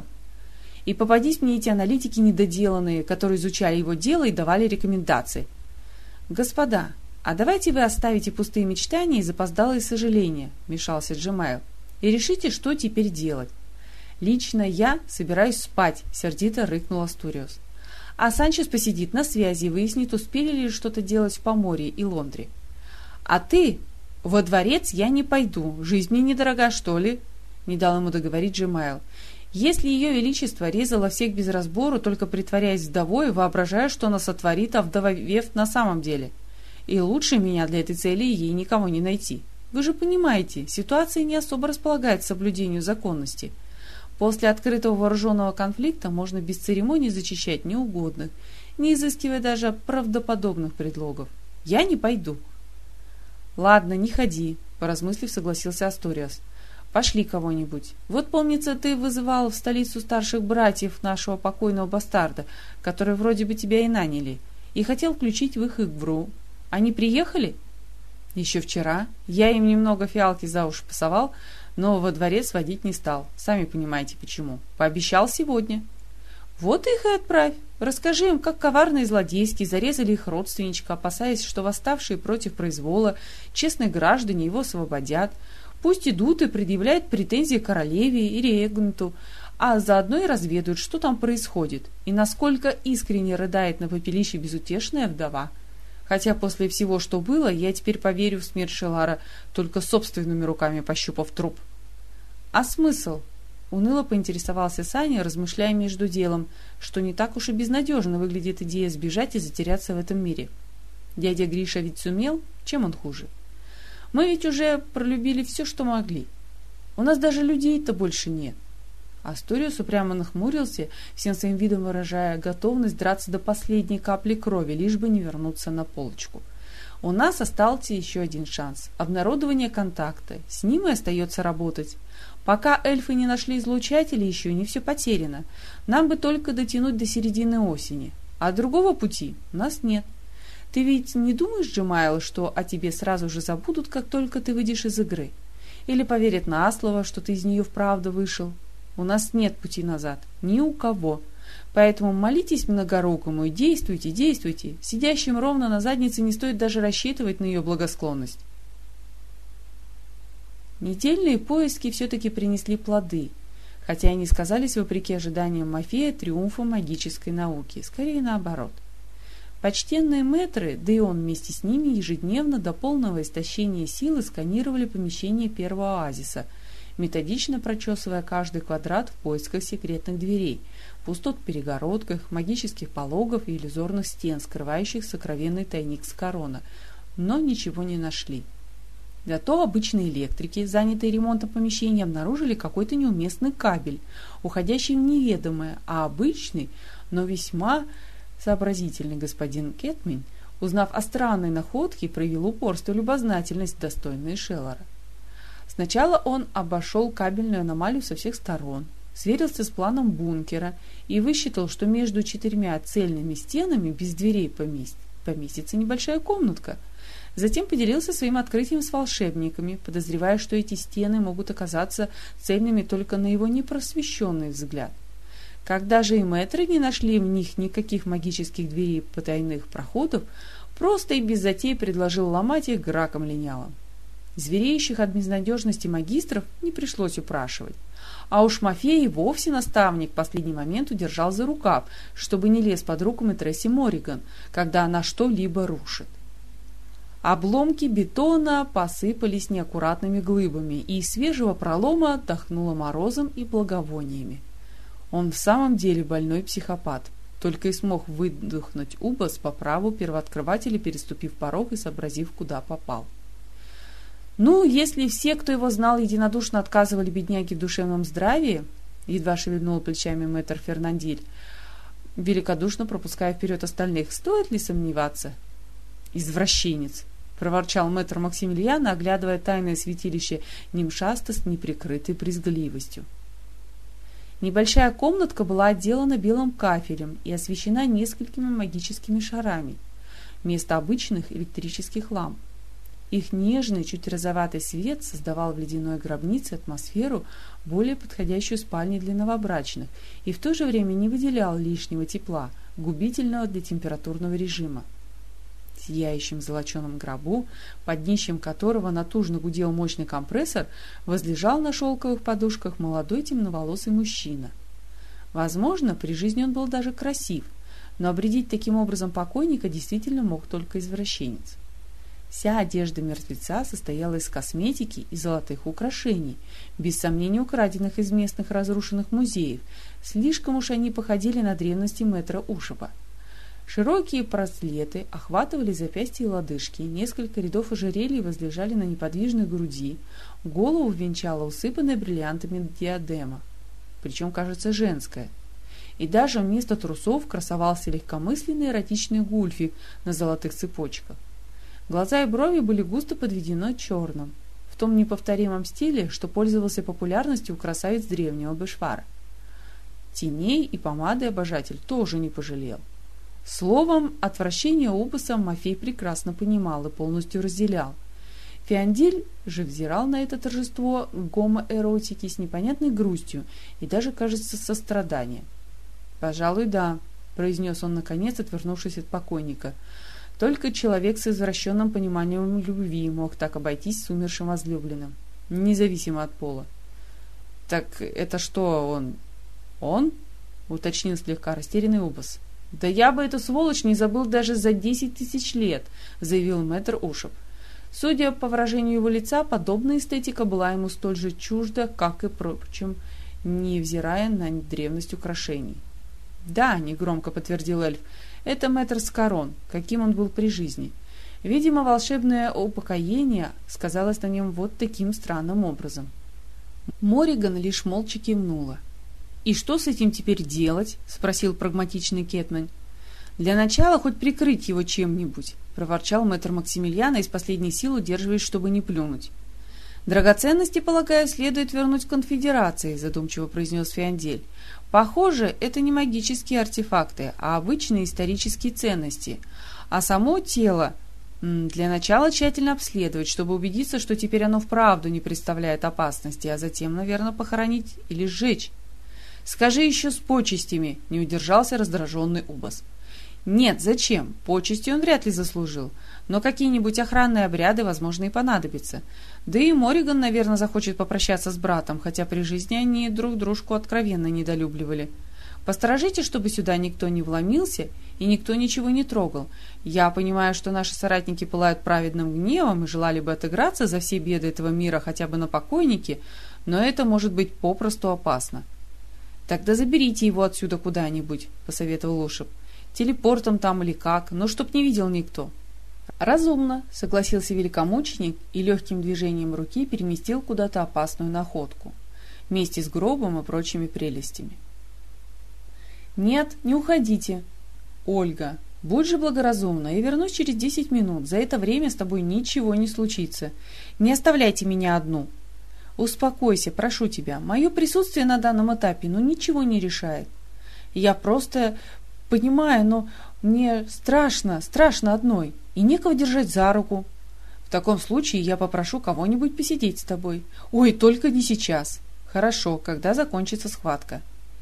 [SPEAKER 1] И попадись мне эти аналитики недоделанные, которые изучали его дело и давали рекомендации. «Господа, а давайте вы оставите пустые мечтания и запоздалые сожаления», — вмешался Джемайл, — «и решите, что теперь делать». «Лично я собираюсь спать», — сердито рыкнул Астуриус. «А Санчес посидит на связи и выяснит, успели ли что-то делать в Поморье и Лондре. А ты, «Во дворец я не пойду. Жизнь мне недорога, что ли?» — не дал ему договорить Джемайл. «Если ее величество резало всех без разбору, только притворяясь вдовой, воображая, что она сотворит, овдовев на самом деле. И лучше меня для этой цели ей никого не найти. Вы же понимаете, ситуация не особо располагает к соблюдению законности. После открытого вооруженного конфликта можно без церемоний зачищать неугодных, не изыскивая даже правдоподобных предлогов. Я не пойду». «Ладно, не ходи», — поразмыслив, согласился Асториас. «Пошли кого-нибудь. Вот, помнится, ты вызывал в столицу старших братьев нашего покойного бастарда, которые вроде бы тебя и наняли, и хотел включить в их игру. Они приехали?» «Еще вчера. Я им немного фиалки за уши пасовал, но во дворец водить не стал. Сами понимаете, почему. Пообещал сегодня». «Вот их и отправь. Расскажи им, как коварно и злодейски зарезали их родственничка, опасаясь, что восставшие против произвола честные граждане его освободят. Пусть идут и предъявляют претензии королеве и регенту, а заодно и разведают, что там происходит, и насколько искренне рыдает на попелище безутешная вдова. Хотя после всего, что было, я теперь поверю в смерть Шелара, только собственными руками пощупав труп». «А смысл?» — уныло поинтересовался Саня, размышляя между делом, что не так уж и безнадежно выглядит идея сбежать и затеряться в этом мире. Дядя Гриша ведь сумел, чем он хуже? Мы ведь уже пролюбили все, что могли. У нас даже людей-то больше нет. Асториус упрямо нахмурился, всем своим видом выражая готовность драться до последней капли крови, лишь бы не вернуться на полочку. У нас остался еще один шанс — обнародование контакта. С ним и остается работать. Пока эльфы не нашли излучатели, еще не все потеряно. Нам бы только дотянуть до середины осени. А другого пути у нас нет. Ты ведь не думаешь, Джемайл, что о тебе сразу же забудут, как только ты выйдешь из игры? Или поверят на слово, что ты из нее вправду вышел? У нас нет пути назад. Ни у кого. Поэтому молитесь многорукому и действуйте, действуйте. Сидящим ровно на заднице не стоит даже рассчитывать на ее благосклонность». Недельные поиски все-таки принесли плоды, хотя и не сказались, вопреки ожиданиям Мафея, триумфа магической науки, скорее наоборот. Почтенные мэтры, да и он вместе с ними, ежедневно до полного истощения силы сканировали помещение первого оазиса, методично прочесывая каждый квадрат в поисках секретных дверей, пустот в перегородках, магических пологов и иллюзорных стен, скрывающих сокровенный тайник Скарона, но ничего не нашли. Зато обычные электрики, занятые ремонтом помещения, обнаружили какой-то неуместный кабель, уходящий в неведомое, а обычный, но весьма сообразительный господин Кетмин, узнав о странной находке, проявил упорство и любознательность, достойные Шелара. Сначала он обошел кабельную аномалию со всех сторон, сверился с планом бункера и высчитал, что между четырьмя цельными стенами без дверей помест... поместится небольшая комнатка. Затем поделился своим открытием с волшебниками, подозревая, что эти стены могут оказаться цельными только на его непросвещенный взгляд. Когда же и мэтры не нашли в них никаких магических дверей потайных проходов, просто и без затей предложил ломать их граком линялым. Звереющих от безнадежности магистров не пришлось упрашивать. А уж Мафей и вовсе наставник в последний момент удержал за рукав, чтобы не лез под руку мэтрессе Морриган, когда она что-либо рушит. Обломки бетона посыпались неаккуратными глыбами, и из свежего пролома отдохнуло морозом и благовониями. Он в самом деле больной психопат, только и смог выдохнуть Убас по праву первооткрывателя, переступив порог и сообразив, куда попал. Ну, если все, кто его знал, единодушно отказывали бедняге в душевном здравии, едва шевельнул плечами мэтр Фернандиль, великодушно пропуская вперед остальных, стоит ли сомневаться? «Извращенец!» — проворчал мэтр Максимилиан, оглядывая тайное святилище Нимшаста с неприкрытой брезгливостью. Небольшая комнатка была отделана белым кафелем и освещена несколькими магическими шарами вместо обычных электрических ламп. Их нежный, чуть розоватый свет создавал в ледяной гробнице атмосферу, более подходящую спальне для новобрачных, и в то же время не выделял лишнего тепла, губительного для температурного режима. В сияющем золоченом гробу, под днищем которого натужно гудел мощный компрессор, возлежал на шелковых подушках молодой темноволосый мужчина. Возможно, при жизни он был даже красив, но обредить таким образом покойника действительно мог только извращенец. Вся одежда мертвеца состояла из косметики и золотых украшений, без сомнения украденных из местных разрушенных музеев. Слишком уж они походили на древности мэтра Ушаба. Широкие браслеты охватывали запястья и лодыжки, несколько рядов ожерелий возлежали на неподвижной груди, голову венчала усыпанная бриллиантами диадема, причем, кажется, женская. И даже вместо трусов красовался легкомысленный эротичный гульфик на золотых цепочках. Глаза и брови были густо подведены черным, в том неповторимом стиле, что пользовался популярностью у красавиц древнего Бешвара. Теней и помады обожатель тоже не пожалел. Словом, отвращение Убаса Мафей прекрасно понимал и полностью разделял. Феондиль же взирал на это торжество гомоэротики с непонятной грустью и даже, кажется, состраданием. «Пожалуй, да», — произнес он наконец, отвернувшись от покойника. Только человек с извращенным пониманием любви мог так обойтись с умершим возлюбленным, независимо от пола. «Так это что, он... он?» — уточнил слегка растерянный Убас. «Да я бы эту сволочь не забыл даже за десять тысяч лет», — заявил мэтр Ушаб. Судя по выражению его лица, подобная эстетика была ему столь же чужда, как и прочим, невзирая на древность украшений. «Да», — негромко подтвердил эльф, — «это мэтр Скарон, каким он был при жизни. Видимо, волшебное упокоение сказалось на нем вот таким странным образом». Мориган лишь молча кивнула. «И что с этим теперь делать?» — спросил прагматичный Кетман. «Для начала хоть прикрыть его чем-нибудь», — проворчал мэтр Максимилиана, из последних сил удерживаясь, чтобы не плюнуть. «Драгоценности, полагаю, следует вернуть конфедерации», — задумчиво произнес Феондель. «Похоже, это не магические артефакты, а обычные исторические ценности. А само тело для начала тщательно обследовать, чтобы убедиться, что теперь оно вправду не представляет опасности, а затем, наверное, похоронить или сжечь». «Скажи еще с почестями», — не удержался раздраженный Убас. «Нет, зачем? Почести он вряд ли заслужил. Но какие-нибудь охранные обряды, возможно, и понадобятся. Да и Мориган, наверное, захочет попрощаться с братом, хотя при жизни они друг дружку откровенно недолюбливали. Посторожите, чтобы сюда никто не вломился и никто ничего не трогал. Я понимаю, что наши соратники пылают праведным гневом и желали бы отыграться за все беды этого мира хотя бы на покойнике, но это может быть попросту опасно». «Тогда заберите его отсюда куда-нибудь», — посоветовал Ушаб. «Телепортом там или как, но чтоб не видел никто». «Разумно», — согласился великомученик и легким движением руки переместил куда-то опасную находку, вместе с гробом и прочими прелестями. «Нет, не уходите. Ольга, будь же благоразумна, я вернусь через десять минут. За это время с тобой ничего не случится. Не оставляйте меня одну». «Успокойся, прошу тебя. Мое присутствие на данном этапе ну ничего не решает. Я просто понимаю, но мне страшно, страшно одной, и некого держать за руку. В таком случае я попрошу кого-нибудь посидеть с тобой. Ой, только не сейчас. Хорошо, когда закончится схватка».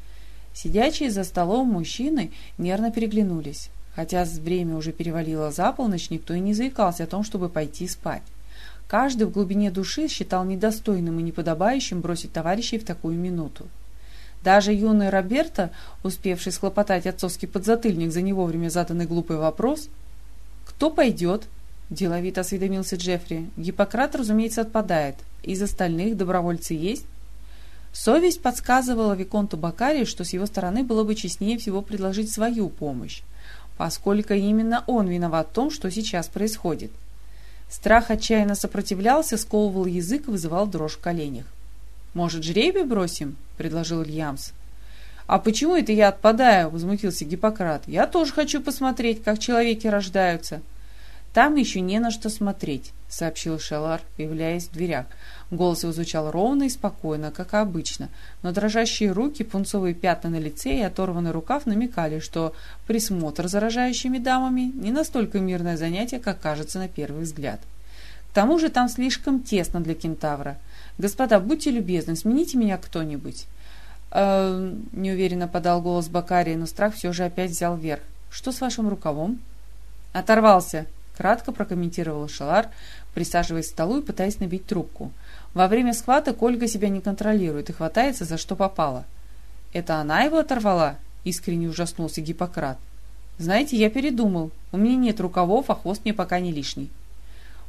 [SPEAKER 1] Сидячие за столом мужчины нервно переглянулись. Хотя время уже перевалило за полночь, никто и не заикался о том, чтобы пойти спать. Каждый в глубине души считал недостойным и неподобающим бросить товарищей в такую минуту. Даже юный Роберто, успевший схлопотать отцовский подзатыльник за не вовремя заданный глупый вопрос. «Кто пойдет?» – деловито осведомился Джеффри. «Гиппократ, разумеется, отпадает. Из остальных добровольцы есть?» Совесть подсказывала виконту Бакари, что с его стороны было бы честнее всего предложить свою помощь, поскольку именно он виноват в том, что сейчас происходит. Страх отчаянно сопротивлялся, сковывал язык и вызывал дрожь в коленях. «Может, жребий бросим?» — предложил Ильямс. «А почему это я отпадаю?» — возмутился Гиппократ. «Я тоже хочу посмотреть, как человеки рождаются». «Там еще не на что смотреть», — сообщил Шелар, появляясь в дверях. Голос его звучал ровно и спокойно, как обычно, но дрожащие руки, пунцовые пятна на лице и оторванный рукав намекали, что присмотр за рожающими дамами не настолько мирное занятие, как кажется на первый взгляд. К тому же там слишком тесно для кентавра. «Господа, будьте любезны, смените меня кто-нибудь». «Э-э-э», неуверенно подал голос Бакари, но страх все же опять взял верх. «Что с вашим рукавом?» «Оторвался», — кратко прокомментировал Шелар, присаживаясь к столу и пытаясь набить трубку. «Во время схваток Ольга себя не контролирует и хватается за что попало». «Это она его оторвала?» — искренне ужаснулся Гиппократ. «Знаете, я передумал. У меня нет рукавов, а хвост мне пока не лишний».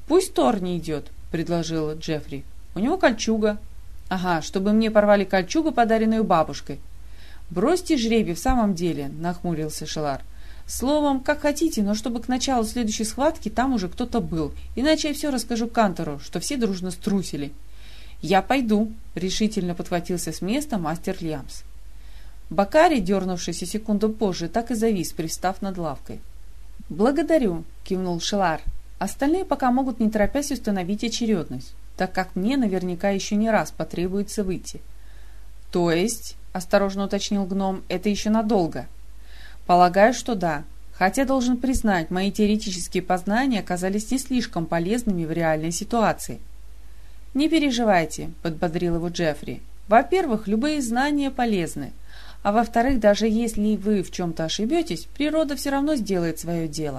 [SPEAKER 1] «Пусть Тор не идет», — предложил Джеффри. «У него кольчуга». «Ага, чтобы мне порвали кольчугу, подаренную бабушкой». «Бросьте жребий в самом деле», — нахмурился Шелар. «Словом, как хотите, но чтобы к началу следующей схватки там уже кто-то был, иначе я все расскажу Кантору, что все дружно струсили». «Я пойду», — решительно подхватился с места мастер Льямс. Бакари, дернувшийся секунду позже, так и завис, привстав над лавкой. «Благодарю», — кивнул Шелар. «Остальные пока могут не торопясь установить очередность, так как мне наверняка еще не раз потребуется выйти». «То есть», — осторожно уточнил гном, — «это еще надолго?» «Полагаю, что да. Хотя, должен признать, мои теоретические познания оказались не слишком полезными в реальной ситуации». «Не переживайте», — подбодрил его Джеффри. «Во-первых, любые знания полезны. А во-вторых, даже если вы в чем-то ошибетесь, природа все равно сделает свое дело.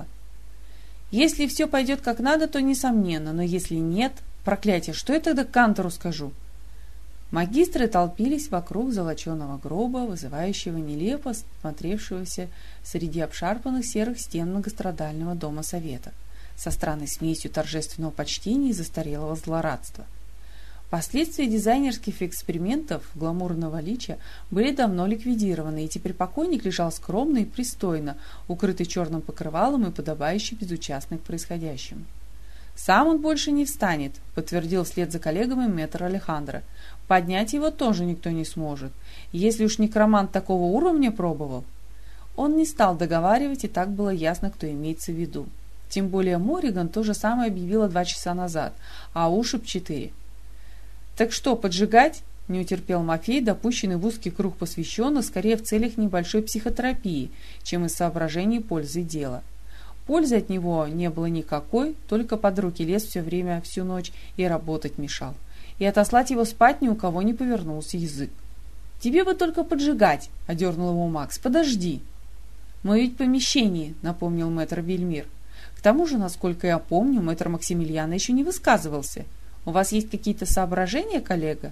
[SPEAKER 1] Если все пойдет как надо, то несомненно, но если нет, проклятие, что я тогда Кантору скажу?» Магистры толпились вокруг золоченого гроба, вызывающего нелепо смотревшегося среди обшарпанных серых стен многострадального дома совета, со странной смесью торжественного почтения и застарелого злорадства. Последствия дизайнерских экспериментов гламурного лича были давно ликвидированы, и теперь покойник лежал скромно и пристойно, укрытый черным покрывалом и подобающий безучастный к происходящему. «Сам он больше не встанет», — подтвердил вслед за коллегами мэтр Алехандро. «Поднять его тоже никто не сможет, если уж некромант такого уровня пробовал». Он не стал договаривать, и так было ясно, кто имеется в виду. Тем более Морриган то же самое объявила два часа назад, а Ушиб четыре. «Так что, поджигать?» — не утерпел Мафей, допущенный в узкий круг посвященных, скорее в целях небольшой психотерапии, чем из соображений пользы дела. Пользы от него не было никакой, только под руки лез все время, всю ночь и работать мешал. И отослать его спать ни у кого не повернулся язык. «Тебе бы только поджигать!» — одернул его Макс. «Подожди!» «Мы ведь в помещении», — напомнил мэтр Вельмир. «К тому же, насколько я помню, мэтр Максимилиана еще не высказывался. У вас есть какие-то соображения, коллега?»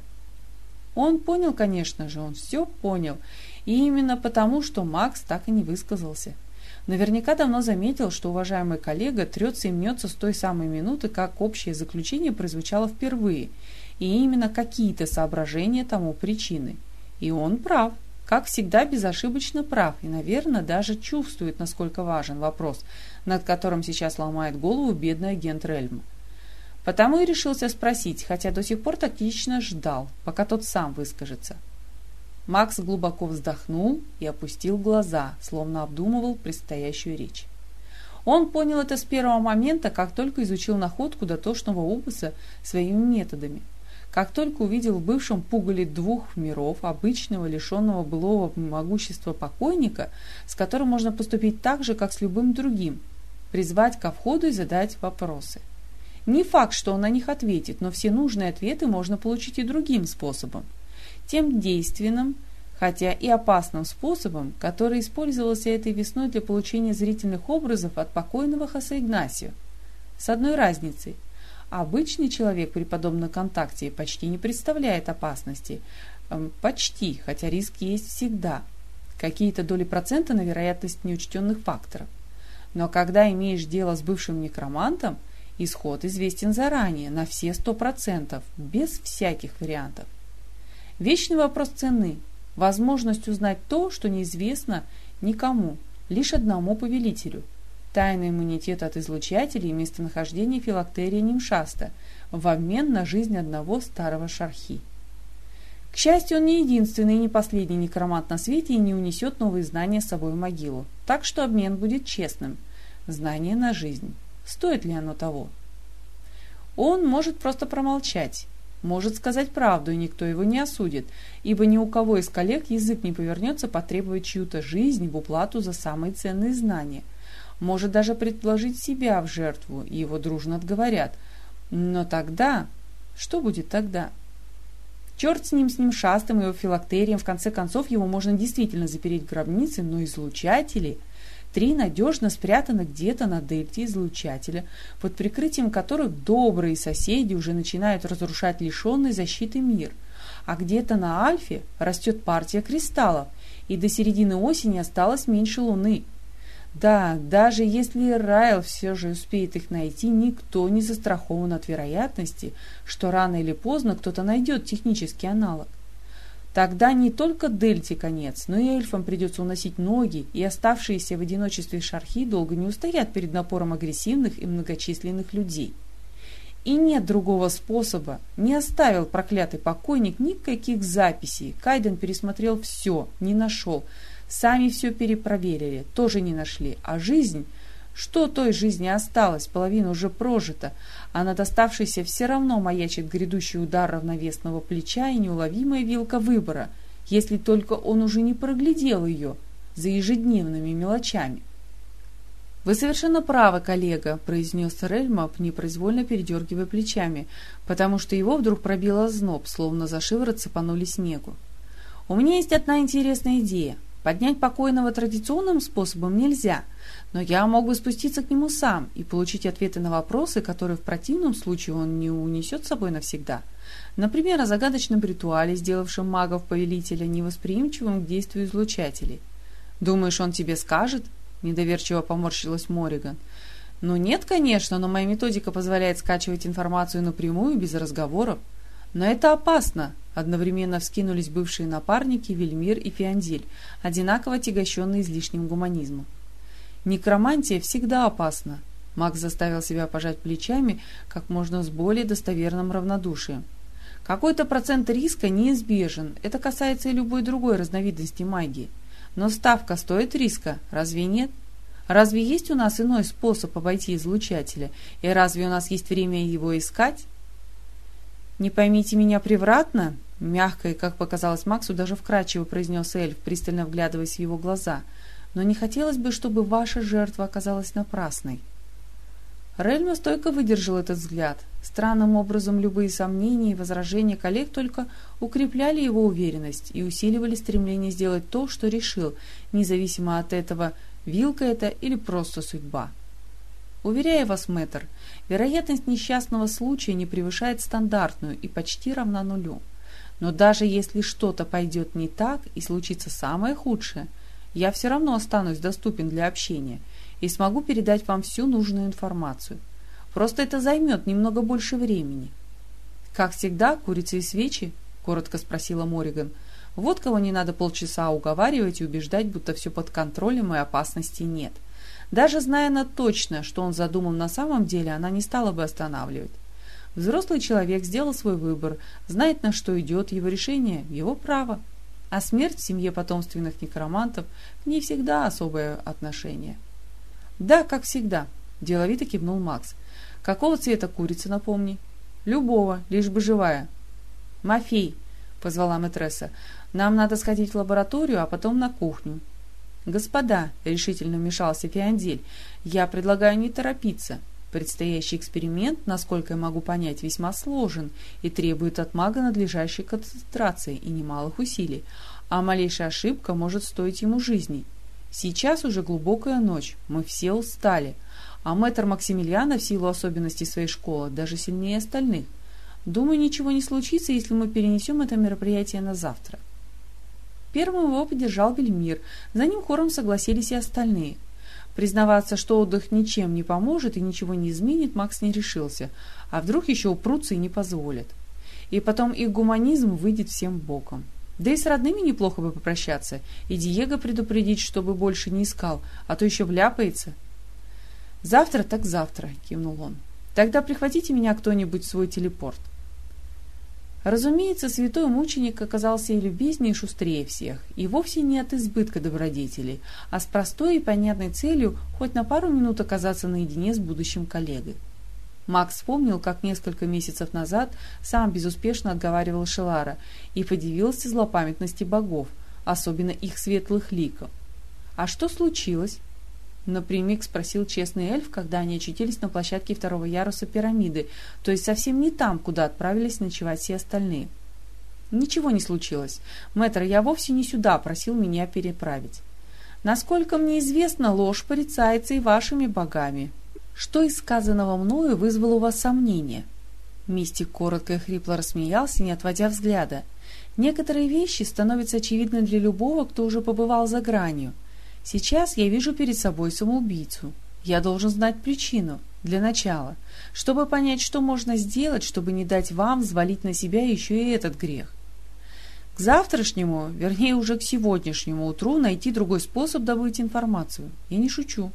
[SPEAKER 1] Он понял, конечно же, он все понял. И именно потому, что Макс так и не высказался. Наверняка давно заметил, что уважаемый коллега трется и мнется с той самой минуты, как общее заключение прозвучало впервые, и именно какие-то соображения тому причины. И он прав, как всегда безошибочно прав, и, наверное, даже чувствует, насколько важен вопрос, над которым сейчас ломает голову бедный агент Рельма. Потому и решился спросить, хотя до сих пор тактично ждал, пока тот сам выскажется. Макс глубоко вздохнул и опустил глаза, словно обдумывал предстоящую речь. Он понял это с первого момента, как только изучил находку дотошного опуса своими методами. Как только увидел в бывшем пугале двух миров обычного, лишенного былого могущества покойника, с которым можно поступить так же, как с любым другим, призвать ко входу и задать вопросы. Не факт, что он на них ответит, но все нужные ответы можно получить и другим способом. Тем действенным, хотя и опасным способом, который использовался этой весной для получения зрительных образов от покойного Хосе Игнасио. С одной разницей. Обычный человек при подобном контакте почти не представляет опасности. Почти, хотя риск есть всегда. Какие-то доли процента на вероятность неучтенных факторов. Но когда имеешь дело с бывшим некромантом, исход известен заранее, на все сто процентов, без всяких вариантов. Вечный вопрос цены, возможность узнать то, что неизвестно никому, лишь одному повелителю. Тайный иммунитет от излучателей и местонахождение филактерия нимшаста в обмен на жизнь одного старого шархи. К счастью, он не единственный и не последний некромант на свете и не унесет новые знания с собой в могилу, так что обмен будет честным. Знание на жизнь. Стоит ли оно того? Он может просто промолчать. Может сказать правду, и никто его не осудит, ибо ни у кого из коллег язык не повернется потребовать чью-то жизнь в уплату за самые ценные знания. Может даже предложить себя в жертву, и его дружно отговорят. Но тогда... Что будет тогда? Черт с ним, с ним шастом и его филактерием, в конце концов его можно действительно запереть в гробнице, но излучатели... Три надежно спрятаны где-то на дельте излучателя, под прикрытием которых добрые соседи уже начинают разрушать лишенный защиты мир. А где-то на Альфе растет партия кристаллов, и до середины осени осталось меньше Луны. Да, даже если Райл все же успеет их найти, никто не застрахован от вероятности, что рано или поздно кто-то найдет технический аналог. Тогда не только Дельте конец, но и эльфам придется уносить ноги, и оставшиеся в одиночестве шархи долго не устоят перед напором агрессивных и многочисленных людей. И нет другого способа. Не оставил проклятый покойник никаких записей. Кайден пересмотрел все, не нашел. Сами все перепроверили, тоже не нашли. А жизнь? Что той жизни осталось? Половина уже прожита, а над оставшейся все равно маячит грядущий удар равновесного плеча и неуловимая вилка выбора, если только он уже не проглядел ее за ежедневными мелочами. «Вы совершенно правы, коллега», — произнес Рельмап, непроизвольно передергивая плечами, потому что его вдруг пробило озноб, словно за шиворот сыпанули снегу. «У меня есть одна интересная идея. Поднять покойного традиционным способом нельзя, но я мог бы спуститься к нему сам и получить ответы на вопросы, которые в противном случае он не унесет с собой навсегда. Например, о загадочном ритуале, сделавшем магов-повелителя невосприимчивым к действию излучателей. Думаешь, он тебе скажет?» — недоверчиво поморщилась Морриган. «Ну нет, конечно, но моя методика позволяет скачивать информацию напрямую, без разговоров. Но это опасно!» — одновременно вскинулись бывшие напарники Вельмир и Фиандель, одинаково отягощенные излишним гуманизмом. «Некромантия всегда опасна», — Макс заставил себя пожать плечами как можно с более достоверным равнодушием. «Какой-то процент риска неизбежен, это касается и любой другой разновидности магии. Но ставка стоит риска, разве нет? Разве есть у нас иной способ обойти излучателя, и разве у нас есть время его искать?» «Не поймите меня превратно», — мягко и, как показалось Максу, даже вкрадчиво произнес эльф, пристально вглядываясь в его глаза, «но не хотелось бы, чтобы ваша жертва оказалась напрасной». Рельма стойко выдержал этот взгляд. Странным образом любые сомнения и возражения коллег только укрепляли его уверенность и усиливали стремление сделать то, что решил, независимо от этого, вилка это или просто судьба. «Уверяю вас, мэтр, вероятность несчастного случая не превышает стандартную и почти равна нулю. Но даже если что-то пойдет не так и случится самое худшее, я все равно останусь доступен для общения и смогу передать вам всю нужную информацию. Просто это займет немного больше времени». «Как всегда, курицы и свечи?» — коротко спросила Морриган. «Вот кого не надо полчаса уговаривать и убеждать, будто все под контролем и опасности нет. Даже зная она точно, что он задумал на самом деле, она не стала бы останавливать. Взрослый человек сделал свой выбор, знает, на что идет, его решение — его право. А смерть в семье потомственных некромантов к ней всегда особое отношение». «Да, как всегда», — деловито кивнул Макс. «Какого цвета курица, напомни?» «Любого, лишь бы живая». «Мафей», — позвала мэтресса, — «нам надо сходить в лабораторию, а потом на кухню». «Господа», — решительно вмешался Фиандель, — «я предлагаю не торопиться. Предстоящий эксперимент, насколько я могу понять, весьма сложен и требует от мага надлежащей концентрации и немалых усилий, а малейшая ошибка может стоить ему жизни. Сейчас уже глубокая ночь, мы все устали, а мэтр Максимилиана в силу особенностей своей школы даже сильнее остальных. Думаю, ничего не случится, если мы перенесем это мероприятие на завтра». Первым его поддержал Вельмир, за ним хором согласились и остальные. Признаваться, что отдых ничем не поможет и ничего не изменит, Макс не решился, а вдруг еще упрутся и не позволят. И потом их гуманизм выйдет всем боком. Да и с родными неплохо бы попрощаться, и Диего предупредить, чтобы больше не искал, а то еще вляпается. «Завтра так завтра», — кивнул он. «Тогда прихватите меня кто-нибудь в свой телепорт». Разумеется, святой мученик оказался и любезнее, и шустрее всех, и вовсе не от избытка добродетелей, а с простой и понятной целью хоть на пару минут оказаться наедине с будущим коллегой. Макс вспомнил, как несколько месяцев назад сам безуспешно отговаривал Шелара и подивился злопамятности богов, особенно их светлых ликов. «А что случилось?» — напрямик спросил честный эльф, когда они очутились на площадке второго яруса пирамиды, то есть совсем не там, куда отправились ночевать все остальные. «Ничего не случилось. Мэтр, я вовсе не сюда просил меня переправить. Насколько мне известно, ложь порицается и вашими богами. Что из сказанного мною вызвало у вас сомнения?» Мистик коротко и хрипло рассмеялся, не отводя взгляда. «Некоторые вещи становятся очевидны для любого, кто уже побывал за гранью. Сейчас я вижу перед собой самоубийцу. Я должен знать причину, для начала, чтобы понять, что можно сделать, чтобы не дать вам взвалить на себя еще и этот грех. К завтрашнему, вернее уже к сегодняшнему утру найти другой способ добыть информацию. Я не шучу.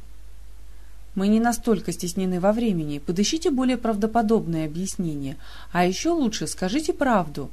[SPEAKER 1] Мы не настолько стеснены во времени, подыщите более правдоподобное объяснение, а еще лучше скажите правду.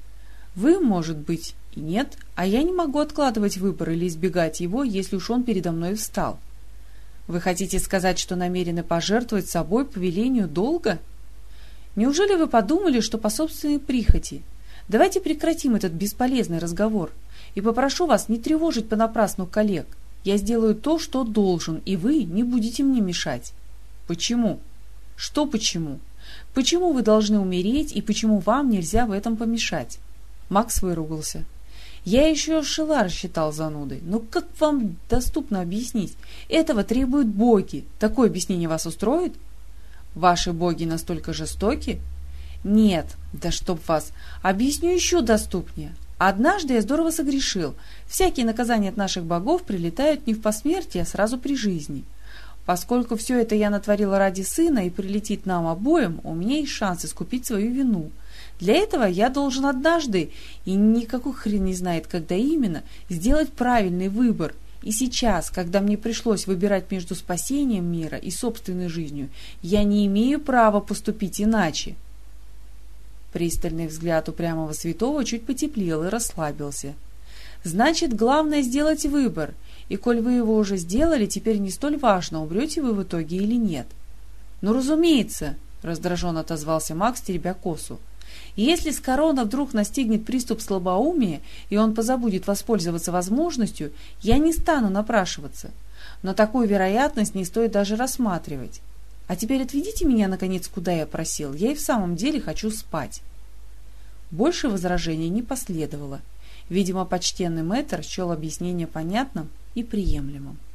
[SPEAKER 1] Вы, может быть, и нет, а я не могу откладывать выбор или избегать его, если уж он передо мной встал. Вы хотите сказать, что намерены пожертвовать собой по велению долга? Неужели вы подумали, что по собственной прихоти? Давайте прекратим этот бесполезный разговор и попрошу вас не тревожить понапрасну коллег. Я сделаю то, что должен, и вы не будете мне мешать. Почему? Что почему? Почему вы должны умереть и почему вам нельзя в этом помешать? Макс выругался. Я еще Шелар считал занудой. Но как вам доступно объяснить? Этого требуют боги. Такое объяснение вас устроит? Ваши боги настолько жестоки? Нет, да чтоб вас. Объясню еще доступнее. Однажды я здорово согрешил. Всякие наказания от наших богов прилетают не в посмертии, а сразу при жизни. Поскольку все это я натворила ради сына и прилетит нам обоим, у меня есть шанс искупить свою вину. Для этого я должен однажды, и никакой хрен не знает, когда именно, сделать правильный выбор. И сейчас, когда мне пришлось выбирать между спасением мира и собственной жизнью, я не имею права поступить иначе. Пристальный взгляд упрямого святого чуть потеплел и расслабился. Значит, главное сделать выбор, и коль вы его уже сделали, теперь не столь важно, умрете вы в итоге или нет. Ну, разумеется, раздраженно отозвался Макс, теребя косу. Если Скорона вдруг настигнет приступ слабоумия, и он позабудет воспользоваться возможностью, я не стану напрашиваться. Но такую вероятность не стоит даже рассматривать. А теперь отведите меня, наконец, куда я просил. Я и в самом деле хочу спать. Больше возражений не последовало. Видимо, почтенный мэтр счел объяснение понятным и приемлемым.